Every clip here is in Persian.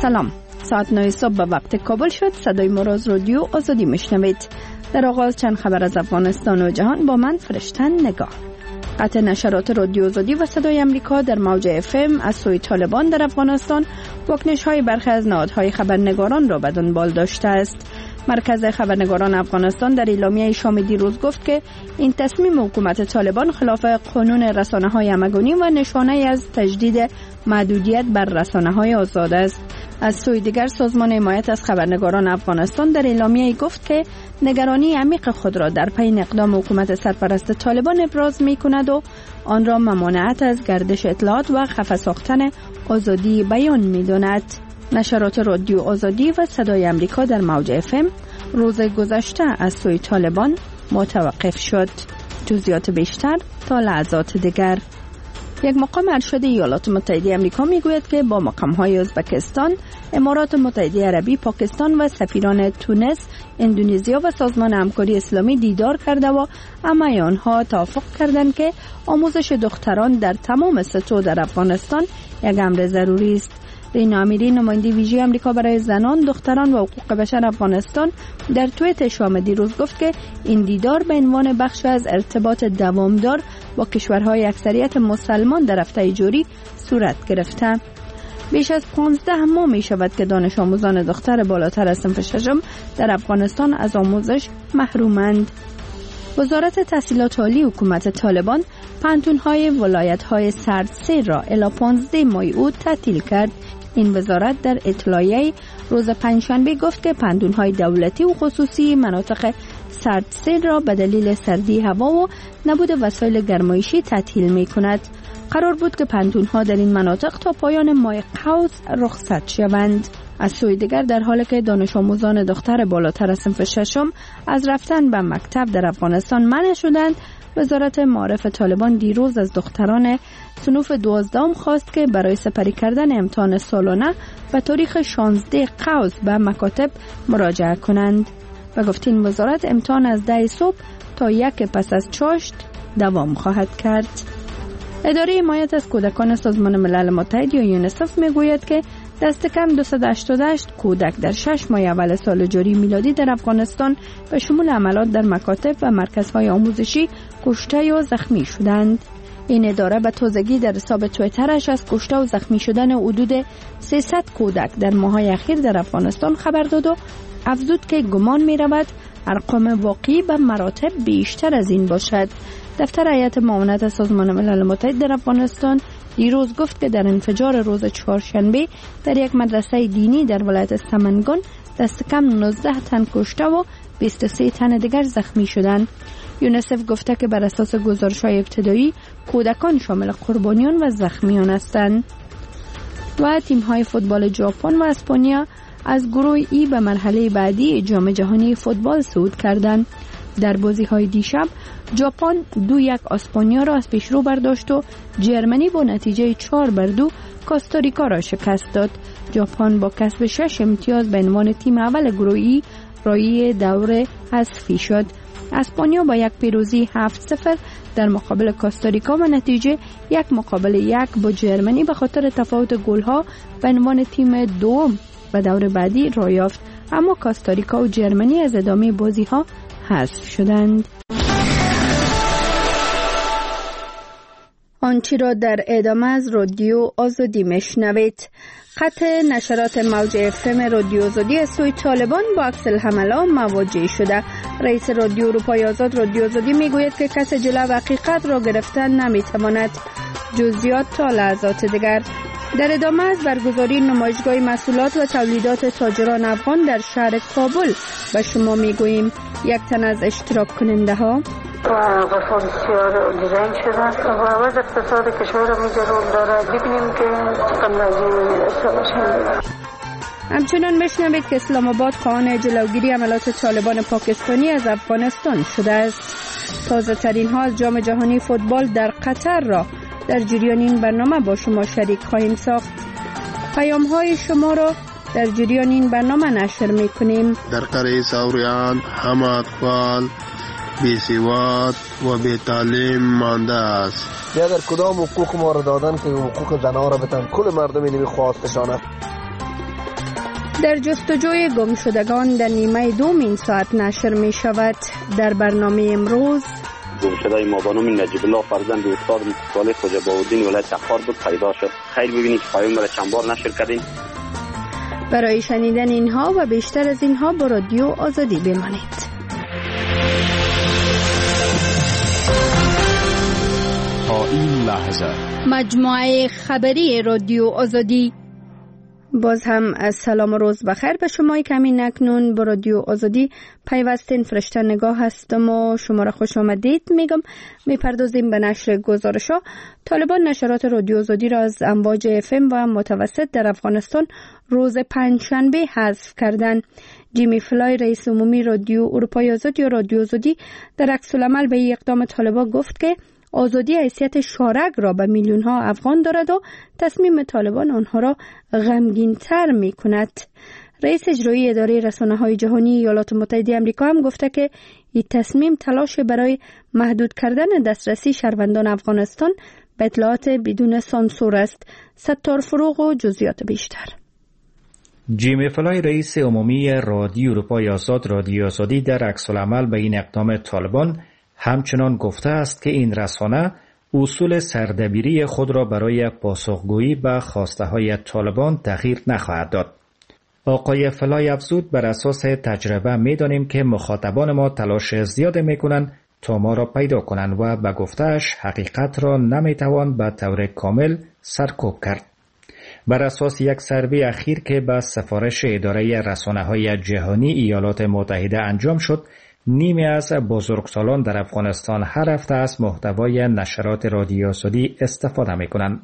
سلام. ساعت 9 صبح به وقت کابل شد. صدای ما را از رادیو آزادی میشنوید. در آغاز چند خبر از افغانستان و جهان با من فرشتن نگاه. قطع نشرات رادیو آزادی و صدای امریکا در موج FM از سوی طالبان در افغانستان واکنش‌های برخی از نهادهای خبرنگاران را به دنبال داشته است. مرکز خبرنگاران افغانستان در اعلامیه شام دیروز گفت که این تصمیم حکومت طالبان خلاف قانون رسانه‌های همگانی و نشانه از تجدید محدودیت بر رسانه‌های آزاد است. از سوی دیگر سازمان حمایت از خبرنگاران افغانستان در اعلامیه گفت که نگرانی عمیق خود را در پی اقدام حکومت سرپرست طالبان ابراز می‌کند و آن را ممانعت از گردش اطلاعات و خفه ساختن آزادی بیان می‌داند. نشرات رادیو آزادی و صدای امریکا در موج FM روز گذشته از سوی طالبان متوقف شد. جزئیات بیشتر تا لحظات دیگر. یک مقام ارشد ایالات متحده آمریکا میگوید که با مقام‌های ازبکستان، امارات متحده عربی، پاکستان و سفیران تونس، اندونزیا و سازمان همکاری اسلامی دیدار کرده و همه آنها توافق کردند که آموزش دختران در تمام سطوح در افغانستان یک امر ضروری است. رینا امیری، نماینده ویژه آمریکا برای زنان، دختران و حقوق بشر افغانستان، در توییت شام دیروز گفت که این دیدار به عنوان بخش از ارتباط دوامدار با کشورهای اکثریت مسلمان در هفته جاری صورت گرفته. بیش از 15 ماه می شود که دانش آموزان دختر بالاتر از صنف ششم در افغانستان از آموزش محرومند. وزارت تحصیلات عالی حکومت طالبان پانتون‌های ولایت‌های سردسیر را الی 15 ماه او تعطیل کرد. این وزارت در اطلاعیه روز پنجشنبه گفت که پانتون‌های دولتی و خصوصی مناطق سردسیر را به دلیل سردی هوا و نبود وسایل گرمایشی تعطیل می‌کند. قرار بود که پانتون‌ها در این مناطق تا پایان ماه قوس رخصت شوند. از سوی دیگر در حالی که دانش آموزان دختر بالاتر از صنف ششم از رفتن به مکتب در افغانستان منع شدند، وزارت معارف طالبان دیروز از دختران صنوف 12 خواست که برای سپری کردن امتحان سالانه به تاریخ 16 قوس به مکاتب مراجعه کنند. و گفت این وزارت امتحان از 10 صبح تا 1 پس از چاشت دوام خواهد کرد. اداره حمایت از کودکان سازمان ملل متحد یا یونیسف میگوید که دست کم 288 کودک در 6 ماه اول سال جاری میلادی در افغانستان به شمول حملات در مکاتب و مرکزهای آموزشی کشته یا زخمی شدند. این اداره به تازگی در حساب توییترش از کشته و زخمی شدن حدود 300 کودک در ماه‌های اخیر در افغانستان خبر داد و افزود که گمان می‌رود ارقام واقعی به مراتب بیشتر از این باشد. دفتر هیئت معاونت سازمان ملل متحد در افغانستان دیروز گفت که در انفجار روز چهارشنبه در یک مدرسه دینی در ولایت سمنگان دست کم 19 تن کشته و 23 تن دیگر زخمی شدند. یونیسف گفته که بر اساس گزارش‌های ابتدایی کودکان شامل قربانیان و زخمیان هستند. و تیم‌های فوتبال ژاپن و اسپانیا از گروه ای به مرحله بعدی جام جهانی فوتبال صعود کردند. در بازی‌های دیشب ژاپن 2-1 اسپانیا را از پیشرو برداشت و جرمنی با نتیجه 4-2 کاستاریکا را شکست داد. ژاپن با کسب 6 امتیاز به عنوان تیم اول گروهی راهی دور حذفی شد. اسپانیا با یک پیروزی 7-0 در مقابل کاستاریکا و نتیجه 1-1 با جرمنی به خاطر تفاوت گل‌ها به عنوان تیم دوم به دور بعدی راه یافت، اما کاستاریکا و جرمنی از ادامه بازی‌ها حذف شدند. آنچه را در ادامه از رادیو آزادی میشنوید. قطع نشرات موج FM رادیو آزادی از سوی طالبان با عکس الحمله مواجه شده. رئیس رادیو اروپای آزاد رادیو آزادی میگوید که کس جلو حقیقت را گرفتن نمیتواند. جزئیات تا لحظات دیگر. در ادامه از برگزاری نمایشگاه محصولات و تولیدات تاجران افغان در شهر کابل به شما میگوییم یک تن از اشتراک کننده ها وفا بسیار دیزاین شده و عوض اقتصاد کشور را میجرون داره. ببینیم که قمنازی استفاده. همچنان بشنوید که اسلام آباد خواهان جلوگیری عملات طالبان پاکستانی از افغانستان شده است. تازه ترین ها از جام جهانی فوتبال در قطر را در جریان این برنامه با شما شریک خواهیم ساخت. پیام های شما را در جریان این برنامه نشر میکنیم. در قاره سوریان همه اطفال بی‌سواد و بی تعلیم مانده است. یا در کدام حقوق ما را دادن که حقوق زنان را بتن کل مردم اینمی خواستشان است. در جستجوی گمشدگان در نیمه دومین ساعت نشر می شود. در برنامه امروز گمشده ما بانم نجیب الله فرزند استاد صالح خوجا باودین ولایت تخار بود پیدا شد. خیر ببینید پیام را چند بار نشر کردین. برای شنیدن اینها و بیشتر از اینها با رادیو آزادی بمانید. تا این لحظه مجموعه خبری رادیو آزادی. باز هم از سلام و روز بخیر به شما که همین اکنون با رادیو آزادی پیوستین. فرشته نگاه هستم و شما را خوش آمدید میگم. میپردازیم به نشر گزارش‌ها. طالبان نشرات رادیو آزادی را از امواج FM و متوسط در افغانستان روز پنجشنبه حذف کردند. جیمی فلای رئیس عمومی رادیو اروپای آزاد یا رادیو آزادی در عکس‌العمل به این اقدام طالبان گفت که آزادی حیثیت شارک را به میلیون ها افغان دارد و تصمیم طالبان آنها را غمگین تر می کند. رئیس اجرایی اداره رسانه‌های جهانی ایالات متحده آمریکا هم گفته که این تصمیم تلاش برای محدود کردن دسترسی شهروندان افغانستان به اطلاعات بدون سانسور است. ستار فروغ و جزئیات بیشتر. جیمی فلای رئیس عمومی رادیو اروپای آزاد رادیو آزادی در عکس‌العمل به این اقدام طالبان همچنان گفته است که این رسانه اصول سردبیری خود را برای پاسخگویی به خواسته‌های طالبان تغییر نخواهد داد. آقای فلای افزود بر اساس تجربه می‌دانیم که مخاطبان ما تلاش زیاد می‌کنند تا ما را پیدا کنند و به گفته‌اش حقیقت را نمی‌توان به طور کامل سرکوب کرد. بر اساس یک سروی اخیر که به سفارش اداره رسانه‌های جهانی ایالات متحده انجام شد، نیمی از بزرگسالان در افغانستان هر هفته از محتوای نشرات رادیو آزادی استفاده می‌کنند.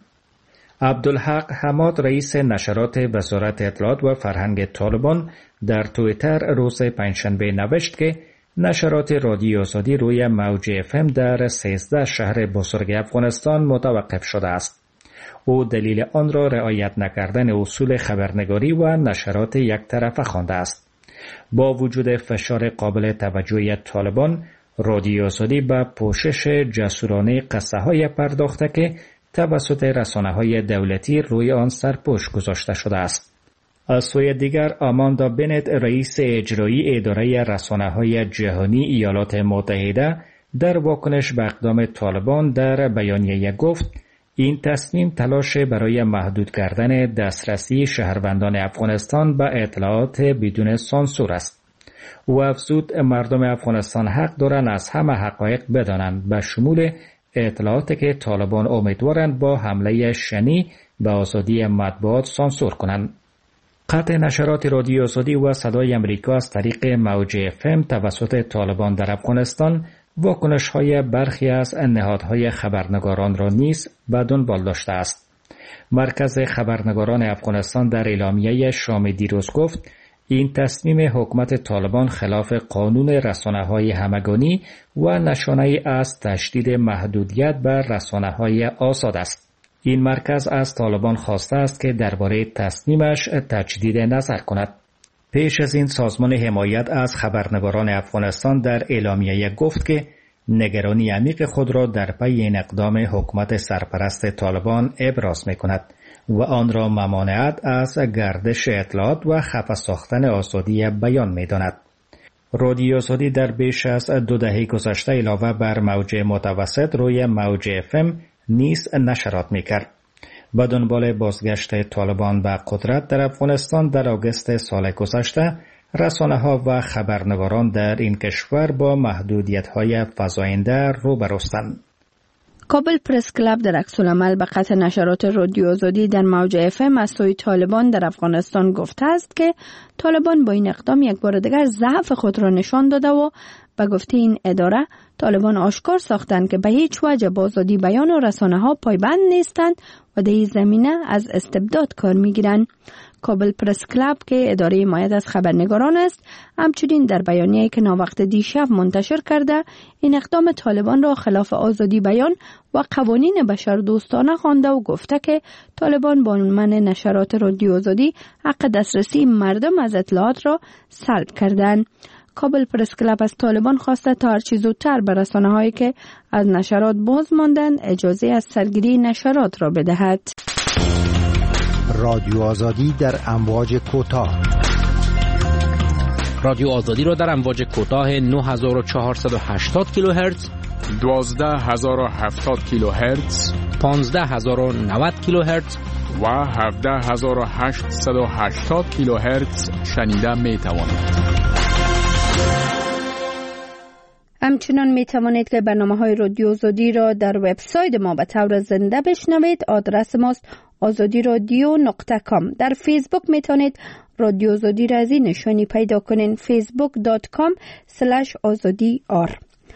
عبدالحق حماد رئیس نشرات وزارت اطلاعات و فرهنگ طالبان در توییتر روز پنجشنبه نوشت که نشرات رادیو آزادی روی موج FM در 13 شهر بزرگ افغانستان متوقف شده است. او دلیل آن را رعایت نکردن اصول خبرنگاری و نشرات یک طرفه خوانده است. با وجود فشار قابل توجهی طالبان، رادیو آزادی به پوشش جسورانه قصه‌های پرداخته که توسط رسانه‌های دولتی روی آن سرپوش گذاشته شده است. از سوی دیگر آماندا بنت رئیس اجرایی اداره رسانه‌های جهانی ایالات متحده در واکنش به اقدام طالبان در بیانیه گفت این تصمیم تلاش برای محدود کردن دسترسی شهروندان افغانستان به اطلاعات بدون سانسور است. او افزود مردم افغانستان حق دارند از همه حقایق بدانند به شمول اطلاعاتی که طالبان امیدوارند با حمله شنی به آزادی مطبوعات سانسور کنند. قطع نشرات رادیو آزادی و صدای امریکا از طریق موج FM توسط طالبان در افغانستان واکنش‌های برخی از نهادهای خبرنگاران را نیز به دنبال داشته است. مرکز خبرنگاران افغانستان در اعلامیه شام دیروز گفت این تصمیم حکومت طالبان خلاف قانون رسانه‌های همگانی و نشانه‌ای از تشدید محدودیت بر رسانه‌های آزاد است. این مرکز از طالبان خواسته است که درباره تصمیمش تجدید نظر کند. پیش از این سازمان حمایت از خبرنگاران افغانستان در اعلامیه گفت که نگرانی عمیق خود را در پی این اقدام حکومت سرپرست طالبان ابراز می‌کند و آن را ممانعت از گردش اطلاعات و خفه ساختن آزادی بیان می‌داند. رادیو آزادی در بیش از 2 دهه گذشته علاوه بر موج متوسط روی موج FM نیز نشرات می‌کرد. با دنبال بازگشت طالبان به قدرت در افغانستان در آگوست سال گذشته، رسانه‌ها و خبرنگاران در این کشور با محدودیت‌های فزاینده روبروستند. کابل پرس کلاب در عکس‌العمل به قطع نشرات رادیو آزادی در موج FM از سوی طالبان در افغانستان گفته است که طالبان با این اقدام یک بار دیگر ضعف خود را نشان داده و به گفته این اداره طالبان آشکار ساختند که به هیچ وجه با آزادی بیان و رسانه‌ها پایبند نیستند و در این زمینه از استبداد کار می‌گیرند. کابل پرس کلاب که اداره حمایت از خبرنگاران است، همچنین در بیانیه‌ای که ناوقت دیشب منتشر کرده، این اقدام طالبان را خلاف آزادی بیان و قوانین بشردوستانه خوانده و گفته که طالبان با منع نشرات رادیو آزادی حق دسترسی مردم از اطلاعات را سلب کردند. کابل پرس کلاب از طالبان خواسته تا هرچی زودتر به رسانه‌هایی که از نشرات باز ماندند اجازه از سرگیری نشرات را بدهد. رادیو آزادی در امواج کوتاه رادیو آزادی را در امواج کوتاه 9480 کیلوهرتز، 12070 کیلوهرتز، 15090 کیلوهرتز و 17880 کیلوهرتز شنیده می توانید. همچنان می توانید که برنامه‌های رادیو آزادی را در وبسایت ما به طور زنده بشنوید. آدرس ماست azadiradio.com. در فیسبوک می توانید رادیو آزادی را از این نشانی پیدا کنین، facebook.com/azadiyar.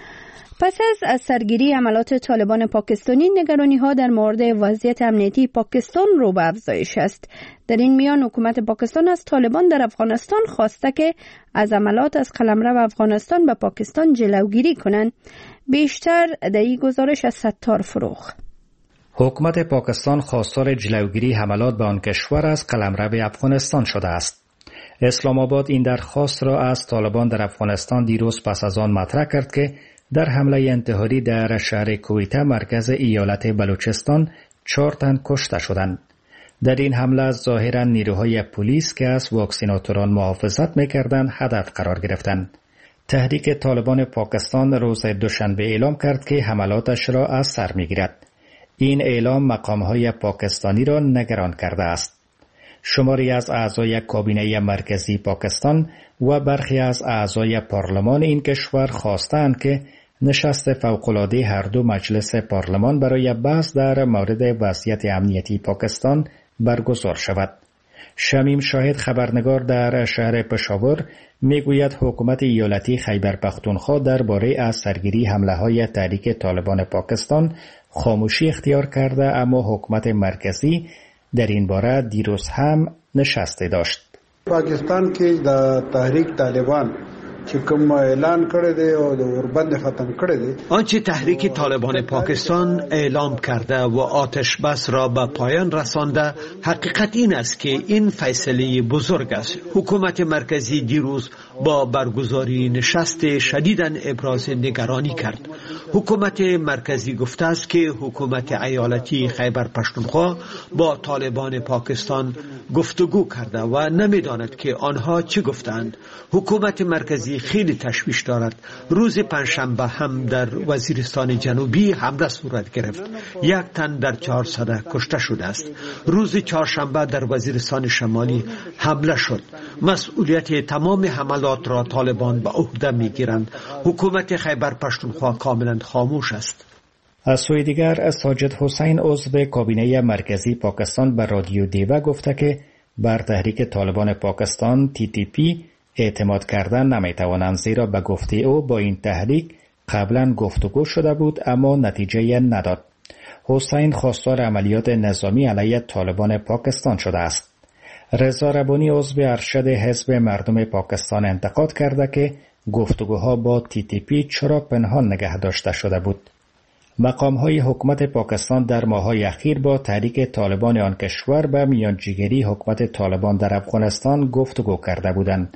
پس از سرگیری حملات طالبان پاکستانی، نگرانی‌ها در مورد وضعیت امنیتی پاکستان رو به افزایش است. در این میان حکومت پاکستان از طالبان در افغانستان خواسته که از حملات از قلمرو افغانستان به پاکستان جلوگیری کنند. بیشتر در این گزارش از ستار فروغ. حکومت پاکستان خواستار جلوگیری حملات به آن کشور از قلمرو افغانستان شده است. اسلام آباد این درخواست را از طالبان در افغانستان دیروز پس از آن مطرح کرد که در حمله انتحاری در شهر کویته مرکز ایالت بلوچستان 4 تن کشته شدند. در این حمله ظاهرا نیروهای پلیس که از واکسیناتوران محافظت می‌کردند هدف قرار گرفتند. تحریک طالبان پاکستان روز دوشنبه اعلام کرد که حملاتش را از سر می‌گیرد. این اعلام مقام‌های پاکستانی را نگران کرده است. شماری از اعضای کابینه مرکزی پاکستان و برخی از اعضای پارلمان این کشور خواستند که نشست فوق‌العاده هر دو مجلس پارلمان برای بحث در مورد وضعیت امنیتی پاکستان برگزار شود. شمیم شاهد خبرنگار در شهر پشاور میگوید حکومت ایالتی خیبر پختونخوا درباره از سرگیری حمله‌های تحریک طالبان پاکستان خاموشی اختیار کرده، اما حکومت مرکزی در این باره دیروز هم نشسته داشت. پاکستان کې د تحریک طالبان چې کوم اعلان کړی دی او د اوربند ختم کړی دی، آنچه تحریک طالبان پاکستان اعلام کرده و آتش بس را به پایان رسانده، حقیقت این است که این فیصله بزرگ است. حکومت مرکزی دیروز با برگزاری نشست شدیداً ابراز نگرانی کرد. حکومت مرکزی گفته است که حکومت ایالتی خیبر پختونخوا با طالبان پاکستان گفتگو کرده و نمیداند که آنها چه گفتند. حکومت مرکزی خیلی تشویش دارد. روز پنجشنبه هم در وزیرستان جنوبی حمله صورت گرفت. 1 تن در 400 کشته شده است. روز چهارشنبه در وزیرستان شمالی حمله شد. مسئولیت تمام حملات را طالبان به عهده میگیرند. حکومت خیبر پختونخوا کاملا خاموش است. از سوی دیگر ساجد حسین عضو کابینه مرکزی پاکستان به رادیو دیوه گفته که بر تحریک طالبان پاکستان TTP اعتماد کردن نمیتوانند، زیرا به گفته او با این تحریک قبلا گفتگو شده بود اما نتیجه نداد. حسین خواستار عملیات نظامی علیه طالبان پاکستان شده است. رضا ربانی عضو ارشد حزب مردم پاکستان انتقاد کرده که گفتگوها با TTP چرا پنهان نگه داشته شده بود. مقام‌های حکومت پاکستان در ماه‌های اخیر با تحریک طالبان آن کشور به میانجیگری حکومت طالبان در افغانستان گفتگو کرده بودند.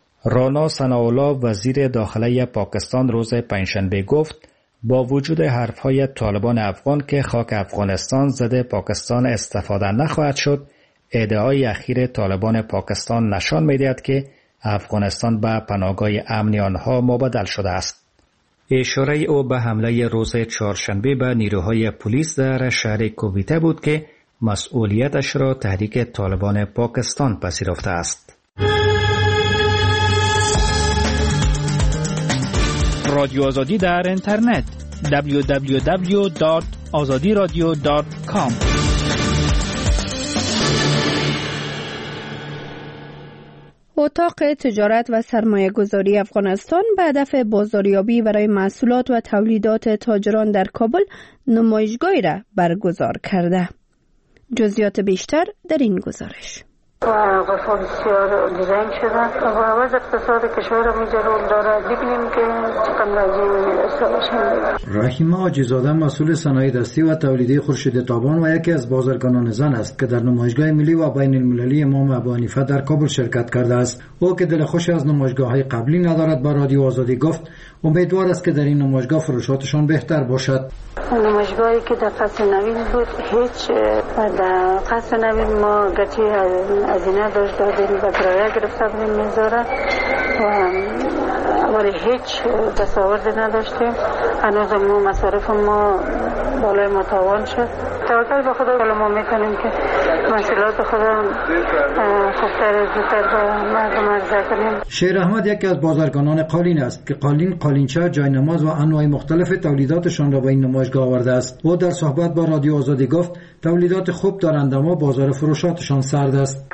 رانا ثناءالله وزیر داخله پاکستان روز پنجشنبه گفت با وجود حرف‌های طالبان افغان که خاک افغانستان ضد پاکستان استفاده نخواهد شد، ادعای اخیر طالبان پاکستان نشان می‌دهد که افغانستان به پناهگاه امنی آنها مبدل شده است. اشاره او به حمله روز چهارشنبه به نیروهای پلیس در شهر کویته بود که مسئولیتش را تحریک طالبان پاکستان پذیرفته است. رادیو آزادی در اینترنت www.azadiradio.com. اتاق تجارت و سرمایه گذاری افغانستان به هدف بازاریابی برای محصولات و تولیدات تاجران در کابل نمایشگاهی را برگزار کرده. جزئیات بیشتر در این گزارش. قفل بسیار دیزاین شده و عوض اقتصاد کشور را می‌جرول داره. ببینیم که چقدر راجع رحیمه حاجی‌زاده مسئول صنایع دستی و تولیدی خورشید تابان و یکی از بازرگانان زن است که در نمایشگاه ملی و بین المللی امام ابو حنیفه در کابل شرکت کرده است. او که دلخوش از نمایشگاه‌های قبلی ندارد با رادیو آزادی گفت امیدوار است که در این نمایشگاه فروشاتشان بهتر باشد. نمایشگاهی که در قصر نوین بود هیچ در قصر نوین ما گرچه هزینه داشت دادیم و کرایه گرفته بودیم میذاره ولی هیچ دستاوردی نداشتیم. هنوز ما مصارف ما بالای متوان شد. توکل به خدا، ولی ما میتونیم که محصولات خودم خوبتر زودتر به مردم عرضه کنیم. شیر احمد یکی از بازرگانان قالین است که قالین، قالینچه، جاینماز و انواع مختلف تولیداتشان را به این نمایشگاه آورده است. او در صحبت با رادیو آزادی گفت تولیدات خوب دارند اما بازار فروشاتشان سرد است.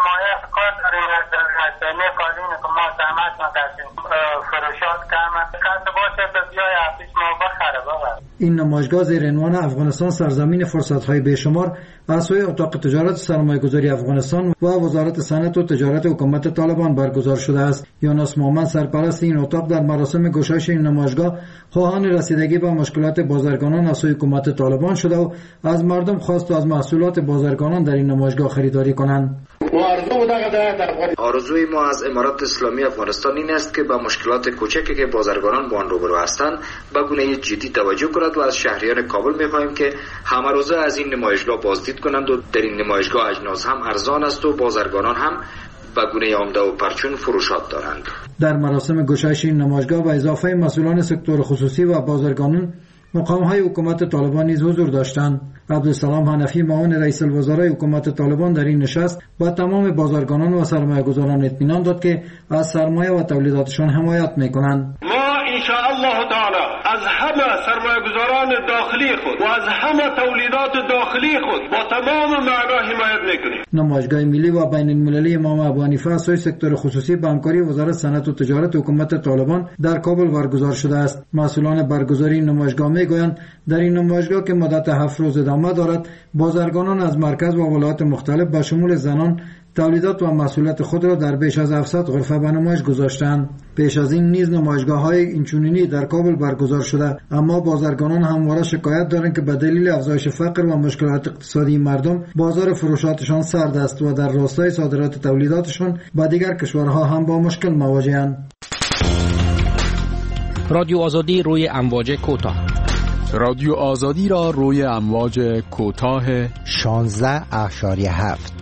این نمایشگاه زیر عنوان افغانستان سرزمین فرصت‌های بیشمار از سوی اتاق تجارت سرمایه‌گذاری افغانستان و وزارت صنعت و تجارت حکومت طالبان برگزار شده است. یونس محمد سرپرست این اتاق در مراسم گشایش این نمایشگاه خواهان رسیدگی به مشکلات بازرگانان از سوی حکومت طالبان شده و از مردم خواست از محصولات بازرگانان در این نمایشگاه خریداری کنند. آرزوی ما از امارات اسلامی افغانستان این است که با مشکلات کوچکی که بازرگانان با آن روبرو هستند به گونه جدی توجه کند و از شهریان کابل می‌خواهیم که همه روزه از این نمایشگاه بازدید کنند و در این نمایشگاه اجناس هم ارزان است و بازرگانان هم به گونه عمده و پرچون فروشات دارند. در مراسم گشایش این نمایشگاه و اضافه مسئولان سکتور خصوصی و بازرگانان مقام‌های حکومت طالبان نیز حضور داشتند. عبدالسلام حنفی معاون رئیس الوزراء حکومت طالبان در این نشست با تمام بازرگانان و سرمایه‌گذاران اطمینان داد که از سرمایه و تولیداتشان حمایت می‌کنند. ما ان شاء الله تعالی از همه سرمایه‌گذاران داخلی خود و از همه تولیدات داخلی خود با تمام معنا حمایت می‌کنیم. نمایشگاه ملی و بین‌المللی امام ابو حنیفه از سوی سکتور خصوصی به همکاری وزارت صنعت و تجارت حکومت طالبان در کابل برگزار شده است. مسئولان برگزاری این نمایشگاه می‌گویند در این نمایشگاه که مدت 7 روز ادامه دارد، بازرگانان از مرکز و ولایات مختلف به شمول زنان تولیدات و محصولات خود را در بیش از 700 غرفه به نمایش گذاشتند. پیش از این نیز نمایشگاه‌های اینچنینی در کابل برگزار شده، اما بازرگانان همواره شکایت دارند که به دلیل افزایش فقر و مشکلات اقتصادی مردم بازار فروشاتشان سرد است و در راستای صادرات تولیداتشان به دیگر کشورها هم با مشکل مواجه‌اند. رادیو آزادی روی امواج کوتاه. رادیو آزادی را روی امواج کوتاه 16.7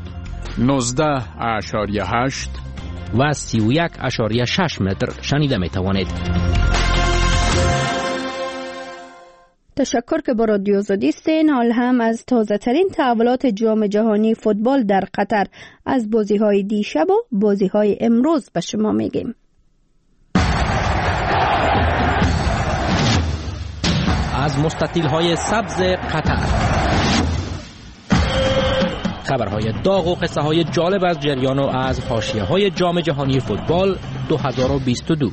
19.8 و 31.6 متر شنیده می توانید. تشکر که با رادیو آزادی استین. حال هم از تازه ترین تحولات جام جهانی فوتبال در قطر، از بازی های دیشب و بازی های امروز به شما میگیم. از مستطیل های سبز قطر، خبرهای داغ و قصه های جالب از جریان و از حاشیه های جام جهانی فوتبال 2022.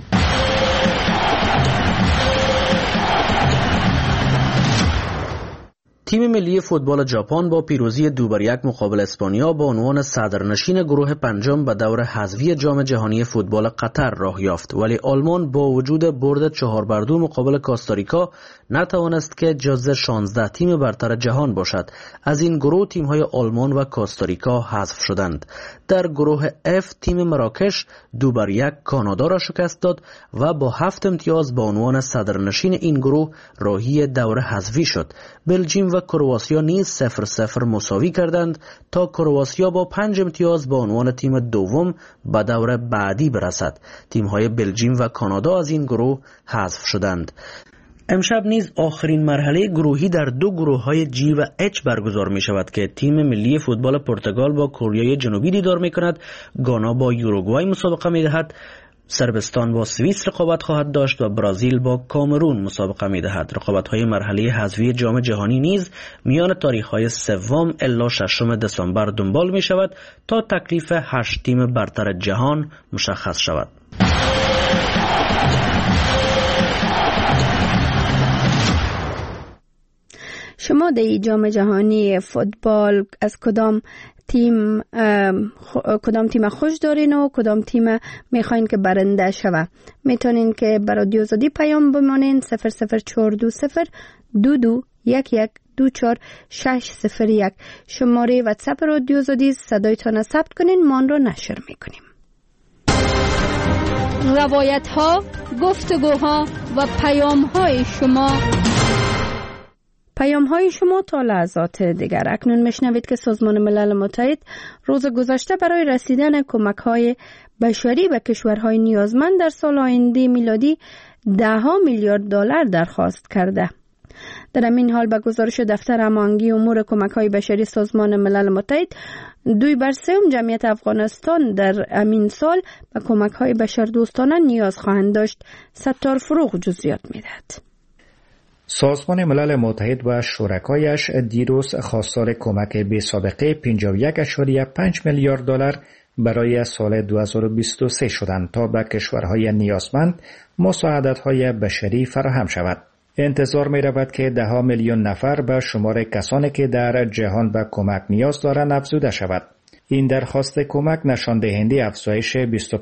تیم ملی فوتبال ژاپن با پیروزی 2-1 مقابل اسپانیا با عنوان صدرنشین گروه پنجم به دور حذفی جام جهانی فوتبال قطر راه یافت، ولی آلمان با وجود برد 4-2 مقابل کاستاریکا نتوانست که جزو 16 تیم برتر جهان باشد. از این گروه تیم‌های آلمان و کاستاریکا حذف شدند. در گروه F تیم مراکش 2-1 کانادا را شکست داد و با 7 امتیاز با عنوان صدرنشین این گروه راهی دور حذفی شد. بلژیم و کرواتیا نیز 0-0 مساوی کردند تا کرواتیا با 5 امتیاز با عنوان تیم دوم به دور بعدی برسد. تیم‌های بلژیم و کانادا از این گروه حذف شدند. امشب نیز آخرین مرحله گروهی در 2 گروه‌های G و H برگزار می شود که تیم ملی فوتبال پرتغال با کره جنوبی دیدار می کند، گانا با یوروگوئه مسابقه می دهد، سربستان با سوئیس رقابت خواهد داشت و برزیل با کامرون مسابقه می دهد. رقابت‌های مرحله حذفی جام جهانی نیز میان تاریخ‌های 3 الی 6 دسامبر دنبال می شود تا تکلیف 8 تیم برتر جهان مشخص شود. شما در جام جهانی فوتبال از کدام تیم خوش دارین و کدام تیم میخواین که برنده شوه؟ میتونین که برای رادیو آزادی پیام بمانین 00420 221124 شماره واتساپ رادیو آزادی، صدایتان ثبت کنین، ما آن را نشر میکنیم. روایت ها، گفتگوها و پیام های شما پیام های شما تا لحظات دیگر. اکنون میشنوید که سازمان ملل متحد روز گذشته برای رسیدن کمک های بشری به کشورهای نیازمند در سال آینده میلادی 10 میلیارد دلار درخواست کرده. در این حال به گزارش دفتر هماهنگی امور کمک های بشری سازمان ملل متحد 2/3 جمعیت افغانستان در امین سال به کمک های بشردوستانه نیاز خواهند داشت. ستار فروغ جزئیات میدهد. سازمان ملل متحد و شرکایش دیروز خواستار کمک بی سابقه 51.5 میلیارد دلار برای سال 2023 شدند تا به کشورهای نیازمند مساعدت‌های بشری فراهم شود. انتظار می رود که 10 میلیون نفر به شمار کسانی که در جهان به کمک نیاز دارند افزوده شود. این درخواست کمک نشان دهنده افزایش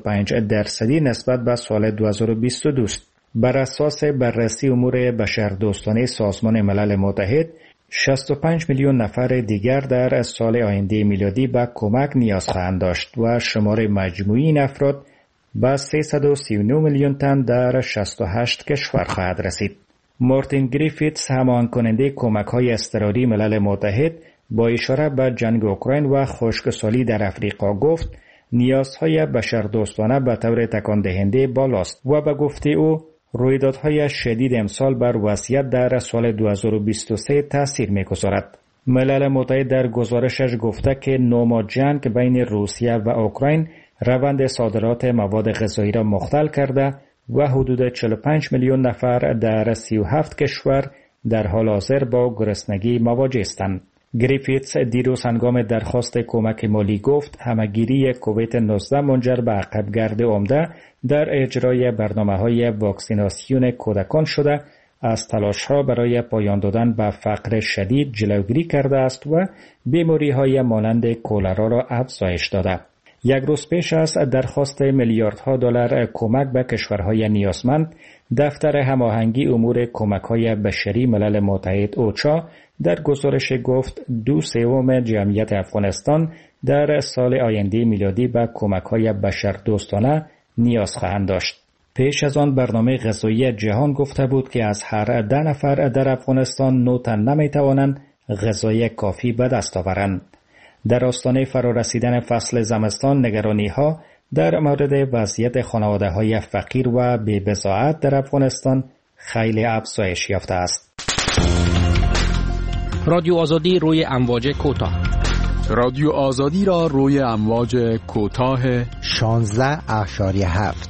25% نسبت به سال 2022 است. بر اساس بررسی امور بشردوستانه سازمان ملل متحد 65 میلیون نفر دیگر در سال آینده میلادی به کمک نیاز خواهند داشت و شمار مجموعی این افراد به 339 میلیون تن در 68 کشور خواهد رسید. مارتین گریفیتس هماهنگ کننده کمک‌های اضطراری ملل متحد با اشاره به جنگ اوکراین و خشکسالی در افریقا گفت نیازهای بشردوستانه به طور تکان دهنده بالاست و به گفته او رویدادهای شدید امسال بر وضعیت در سال 2023 تاثیر می‌گذارد. ملل متحد در گزارشش گفته که نوع جنگ بین روسیه و اوکراین روند صادرات مواد غذایی را مختل کرده و حدود 45 میلیون نفر در 37 کشور در حال حاضر با گرسنگی مواجه هستند. گریفیتس دیروز هنگام درخواست کمک مالی گفت همه‌گیری کووید 19 منجر به عقب‌گرد عمده در اجرای برنامه‌های واکسیناسیون کودکان شده از تلاش‌ها برای پایان دادن به فقر شدید جلوگیری کرده است و بیماری‌های مانند کولرا را افزایش داده. یک روز پیش از درخواست میلیاردها دلار کمک به کشورهای نیازمند، دفتر هماهنگی امور کمک‌های بشری ملل متحد اوچا در گزارش گفت 2/3 جمعیت افغانستان در سال آینده میلادی به کمک‌های بشردوستانه نیاز خواهند داشت. پیش از آن برنامه غذایی جهان گفته بود که از هر 10 نفر در افغانستان 9 تن نمی‌توانند غذای کافی به دست آورند. در آستانه فرارسیدن فصل زمستان نگرانی‌ها در مورد وضعیت خانواده‌های فقیر و بی‌بضاعت در افغانستان خیلی افزایش یافته است. رادیو آزادی روی امواج کوتاه. رادیو آزادی را روی امواج کوتاه 16.7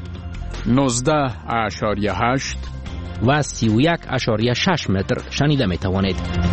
19.8 و 31.6 متر شنیده می توانید.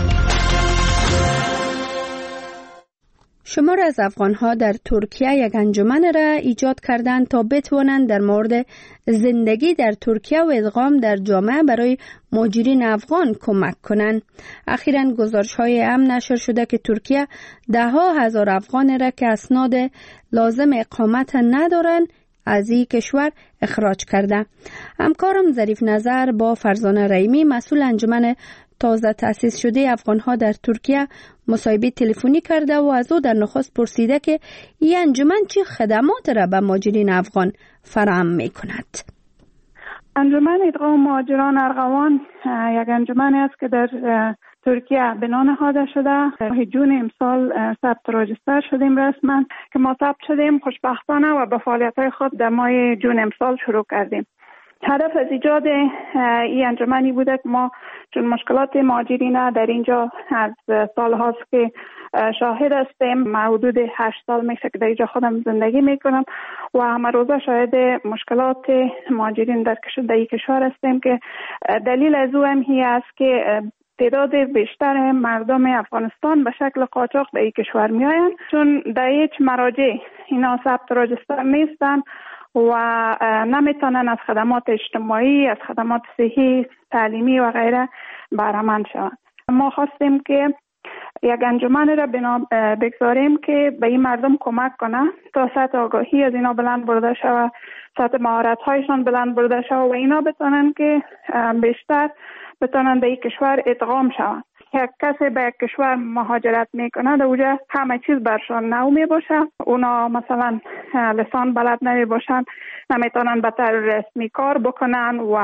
شمار از افغانها در ترکیه یک انجمن را ایجاد کردند تا بتوانند در مورد زندگی در ترکیه و ادغام در جامعه برای مهاجرین افغان کمک کنند. اخیراً گزارش‌های امن نشر شده که ترکیه 10,000 افغان را که اسناد لازم اقامت ندارند از این کشور اخراج کرده. همکارم ظریف نظر با فرزانه رحیمی مسئول انجمن تازه تأسیس شده افغانها در ترکیه مصاحبه تلفنی کرده و از او در نخست پرسیده که این انجمن چه خدمات را به مهاجرین افغان فراهم می کند. انجمن ادغام مهاجران ارغوان یک انجمنی است که در ترکیه بنا نهاده شده. جون امسال ثبت راجستر شدیم رسما که ما ثبت شدیم خوشبختانه و به فعالیت‌های خود در ماه جون امسال شروع کردیم. هدف از ایجاد این انجمنی بوده که ما چون مشکلات مهاجرین در اینجا از سال هاست که شاهد هستیم. من حدود 8 سال میشه که در اینجا خودم زندگی میکنم و همه روزه شاهد مشکلات مهاجرین در این کشور هستیم که دلیل از او هم هی است که تعداد بیشتر مردم افغانستان به شکل قاچاق در این کشور میآیند چون در هیچ مراجع اینا ثبت راجستر نیستن و نمیتونن از خدمات اجتماعی، از خدمات صحی، تعلیمی و غیره بهره‌مند شوند. ما خواستیم که یک انجمن را بگذاریم که به این مردم کمک کنه تا سطح آگاهی از اینا بلند برده شود، سطح مهارت‌هایشان بلند برده شود و اینا بتونن که بیشتر بتونن به این کشور ادغام شوند. یک کسی به یک کشور مهاجرت میکنه در اونجا همه چیز برشان نو میباشه. اونا مثلا لسان بلد نمیباشن، نمیتونن به طور رسمی کار بکنن و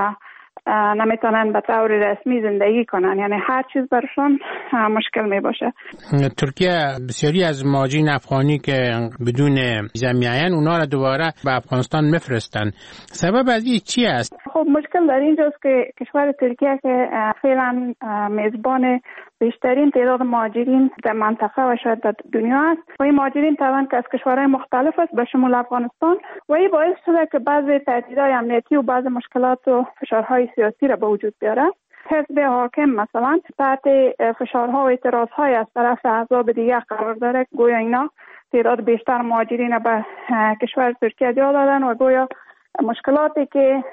نمیتونن به طور رسمی زندگی کنن، یعنی هر چیز برشون مشکل می باشه. ترکیه بسیاری از مهاجرین افغانی که بدون ویزا میاین اونا را دوباره به افغانستان میفرستن. سبب از این چی است؟ خب مشکل در اینجاست که کشور ترکیه که فعلا میزبان بیشترین تعداد مهاجرین در منطقه و شاید در دنیا است و این مهاجرین طبعا که از کشورهای مختلف است به شمول افغانستان و این باعث شده که بعضی تهدیدهای امنیتی و بعضی مشکلات و فشارهای سیاسی را به وجود بیاره. حزب حاکم مثلا تحت فشارها و اعتراضهای از طرف احزاب دیگه قرار داره. گویا اینا تعداد بیشتر مهاجرین به کشور ترکیه جا دادن و گویا مشکلات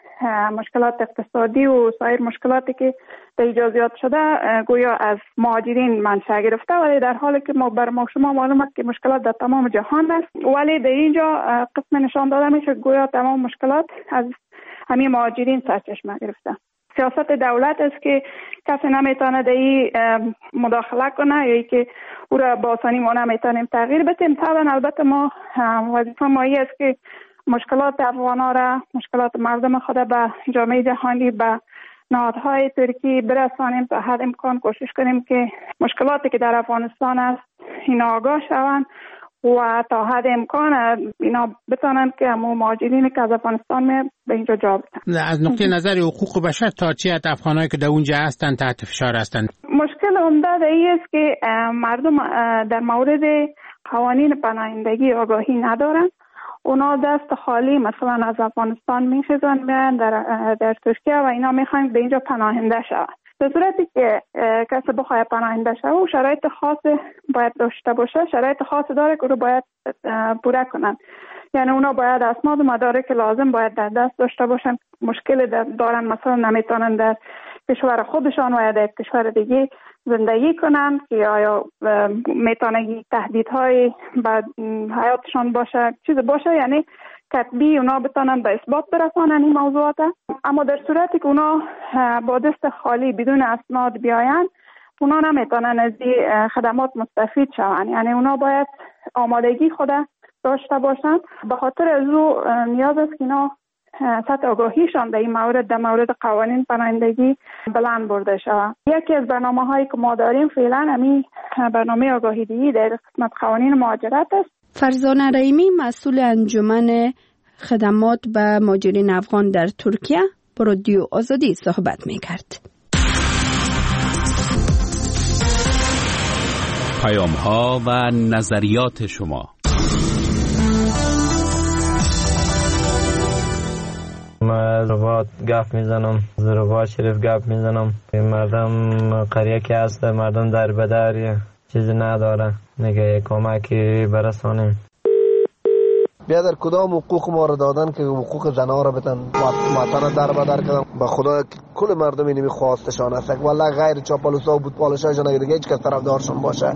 اقتصادی و سایر مشکلاتی که به اجازیات شده گویا از مهاجرین منشأ گرفته، ولی در حالی که بر ما شما معلوم است که مشکلات در تمام جهان است، ولی در اینجا قسم نشان داده میشه گویا تمام مشکلات از همین مهاجرین سرچشمه گرفته. سیاست دولت است که کسی نمیتونه در این مداخله کنه یا ای که او را با آسانی ما نمیتونیم تغییر بدیم. طبعا البته ما وظیفه ما است که مشکلات افغان‌ها را، مشکلات مردم خود به جامعه جهانی، به نهادهای ترکی برسانیم تا حد امکان کوشش کنیم که مشکلاتی که در افغانستان است اینا آگاه شوند و تا حد امکان اینا بتونن که همون مهاجرین که از افغانستان به اینجا جا بدن. از نقطه نظر حقوق بشر تا چی حد افغانایی که در اونجا هستن تحت فشار هستن؟ مشکل عمده این است که مردم در مورد قوانین پناهندگی آگاهی ندارن. اونا دست خالی مثلا از افغانستان میخیزن میان در ترکیه و اینا میخوان به اینجا پناهنده شوند. به صورتی که کسی بخواد پناهنده شود و شرایط خاص باید داشته باشه، شرایط خاص داره که رو باید پوره کنن. یعنی اونا باید اسناد و مدارک لازم باید در دست داشته باشن. مشکل دارن مثلا نمیتونن در کشور خودشان و یا در کشور دیگه زندگی کنن که آیا میتونه تهدیدهای به حیاتشان باشه، چیز باشه، یعنی کتبی اونا بتونن به اثبات برسانن این موضوعات. اما در صورتی که اونا با دست خالی بدون اسناد بیاین، اونا نمیتونن از این خدمات مستفید شون. یعنی اونا باید آمادگی خود داشته باشن. به خاطر از او نیاز است که اینا سطح آگاهیشان در این مورد، در مورد قوانین پناهندگی بلند برده شود. یکی از برنامه‌هایی که ما داریم فعلا همین برنامه آگاهی دهی در قسمت قوانین مهاجرت است. فرزانه رحیمی مسئول انجمن خدمات به مهاجرین افغان در ترکیه با رادیو آزادی صحبت می‌کرد. پیام‌ها و نظریات شما. من رباط گپ میزنم، رباط شریف گپ میزنم. مردم قریه که هست، مردم در بدر چیزی نداره، میگه کمکی برسانیم. بیا در کدام حقوق ما را دادن که حقوق زنها را بتن وطن در بدر کردن. به خدا کل مردم اینمی خواستشان است، والله غیر چاپلوسا و بودپالشایشان اگر دیگه هیچ کس طرفدارشان باشه.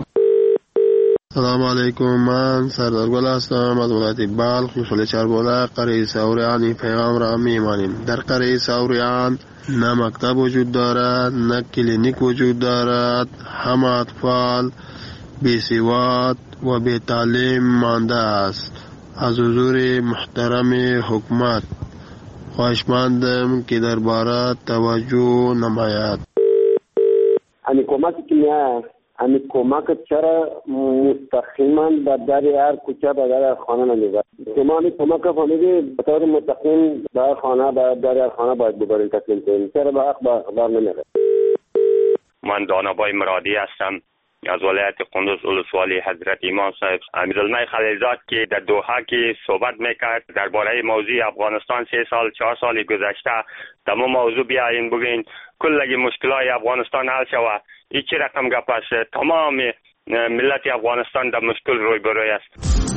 سلام علیکم، من سردار گل هستم از ولایت بلخ، محل چربوله، قریه سوریان. این پیغام را میمانیم. در قریه سوریان نه مکتب وجود دارد، نه کلینیک وجود دارد. همه اطفال بی‌سواد و بی تعلیم مانده است. از حضور محترم حکومت خواهشمندم که درباره توجه نماید. همین کمکی که میاد، همین کمک چرا مستقیما به در هر کوچه به در خانه نمیبرد؟ شما همین کمک فهمیدی به طور مستقیم به خانه، به در هر خانه باید ببرین تسلیم کنین. چرا به حق بر نمیره؟ من دانابای مرادی هستم از ولایت قندوز، ولسوالی حضرت امام صاحب. امیرالملک خلیلزاد که در دوحه که صحبت میکرد درباره موضوع افغانستان 3 سال 4 سال گذشته، تمام موضوع بیاین بگین کل مشکلات افغانستان حل شود. این چه رقم گپ است؟ تمام ملت افغانستان در مشکل روبروی است.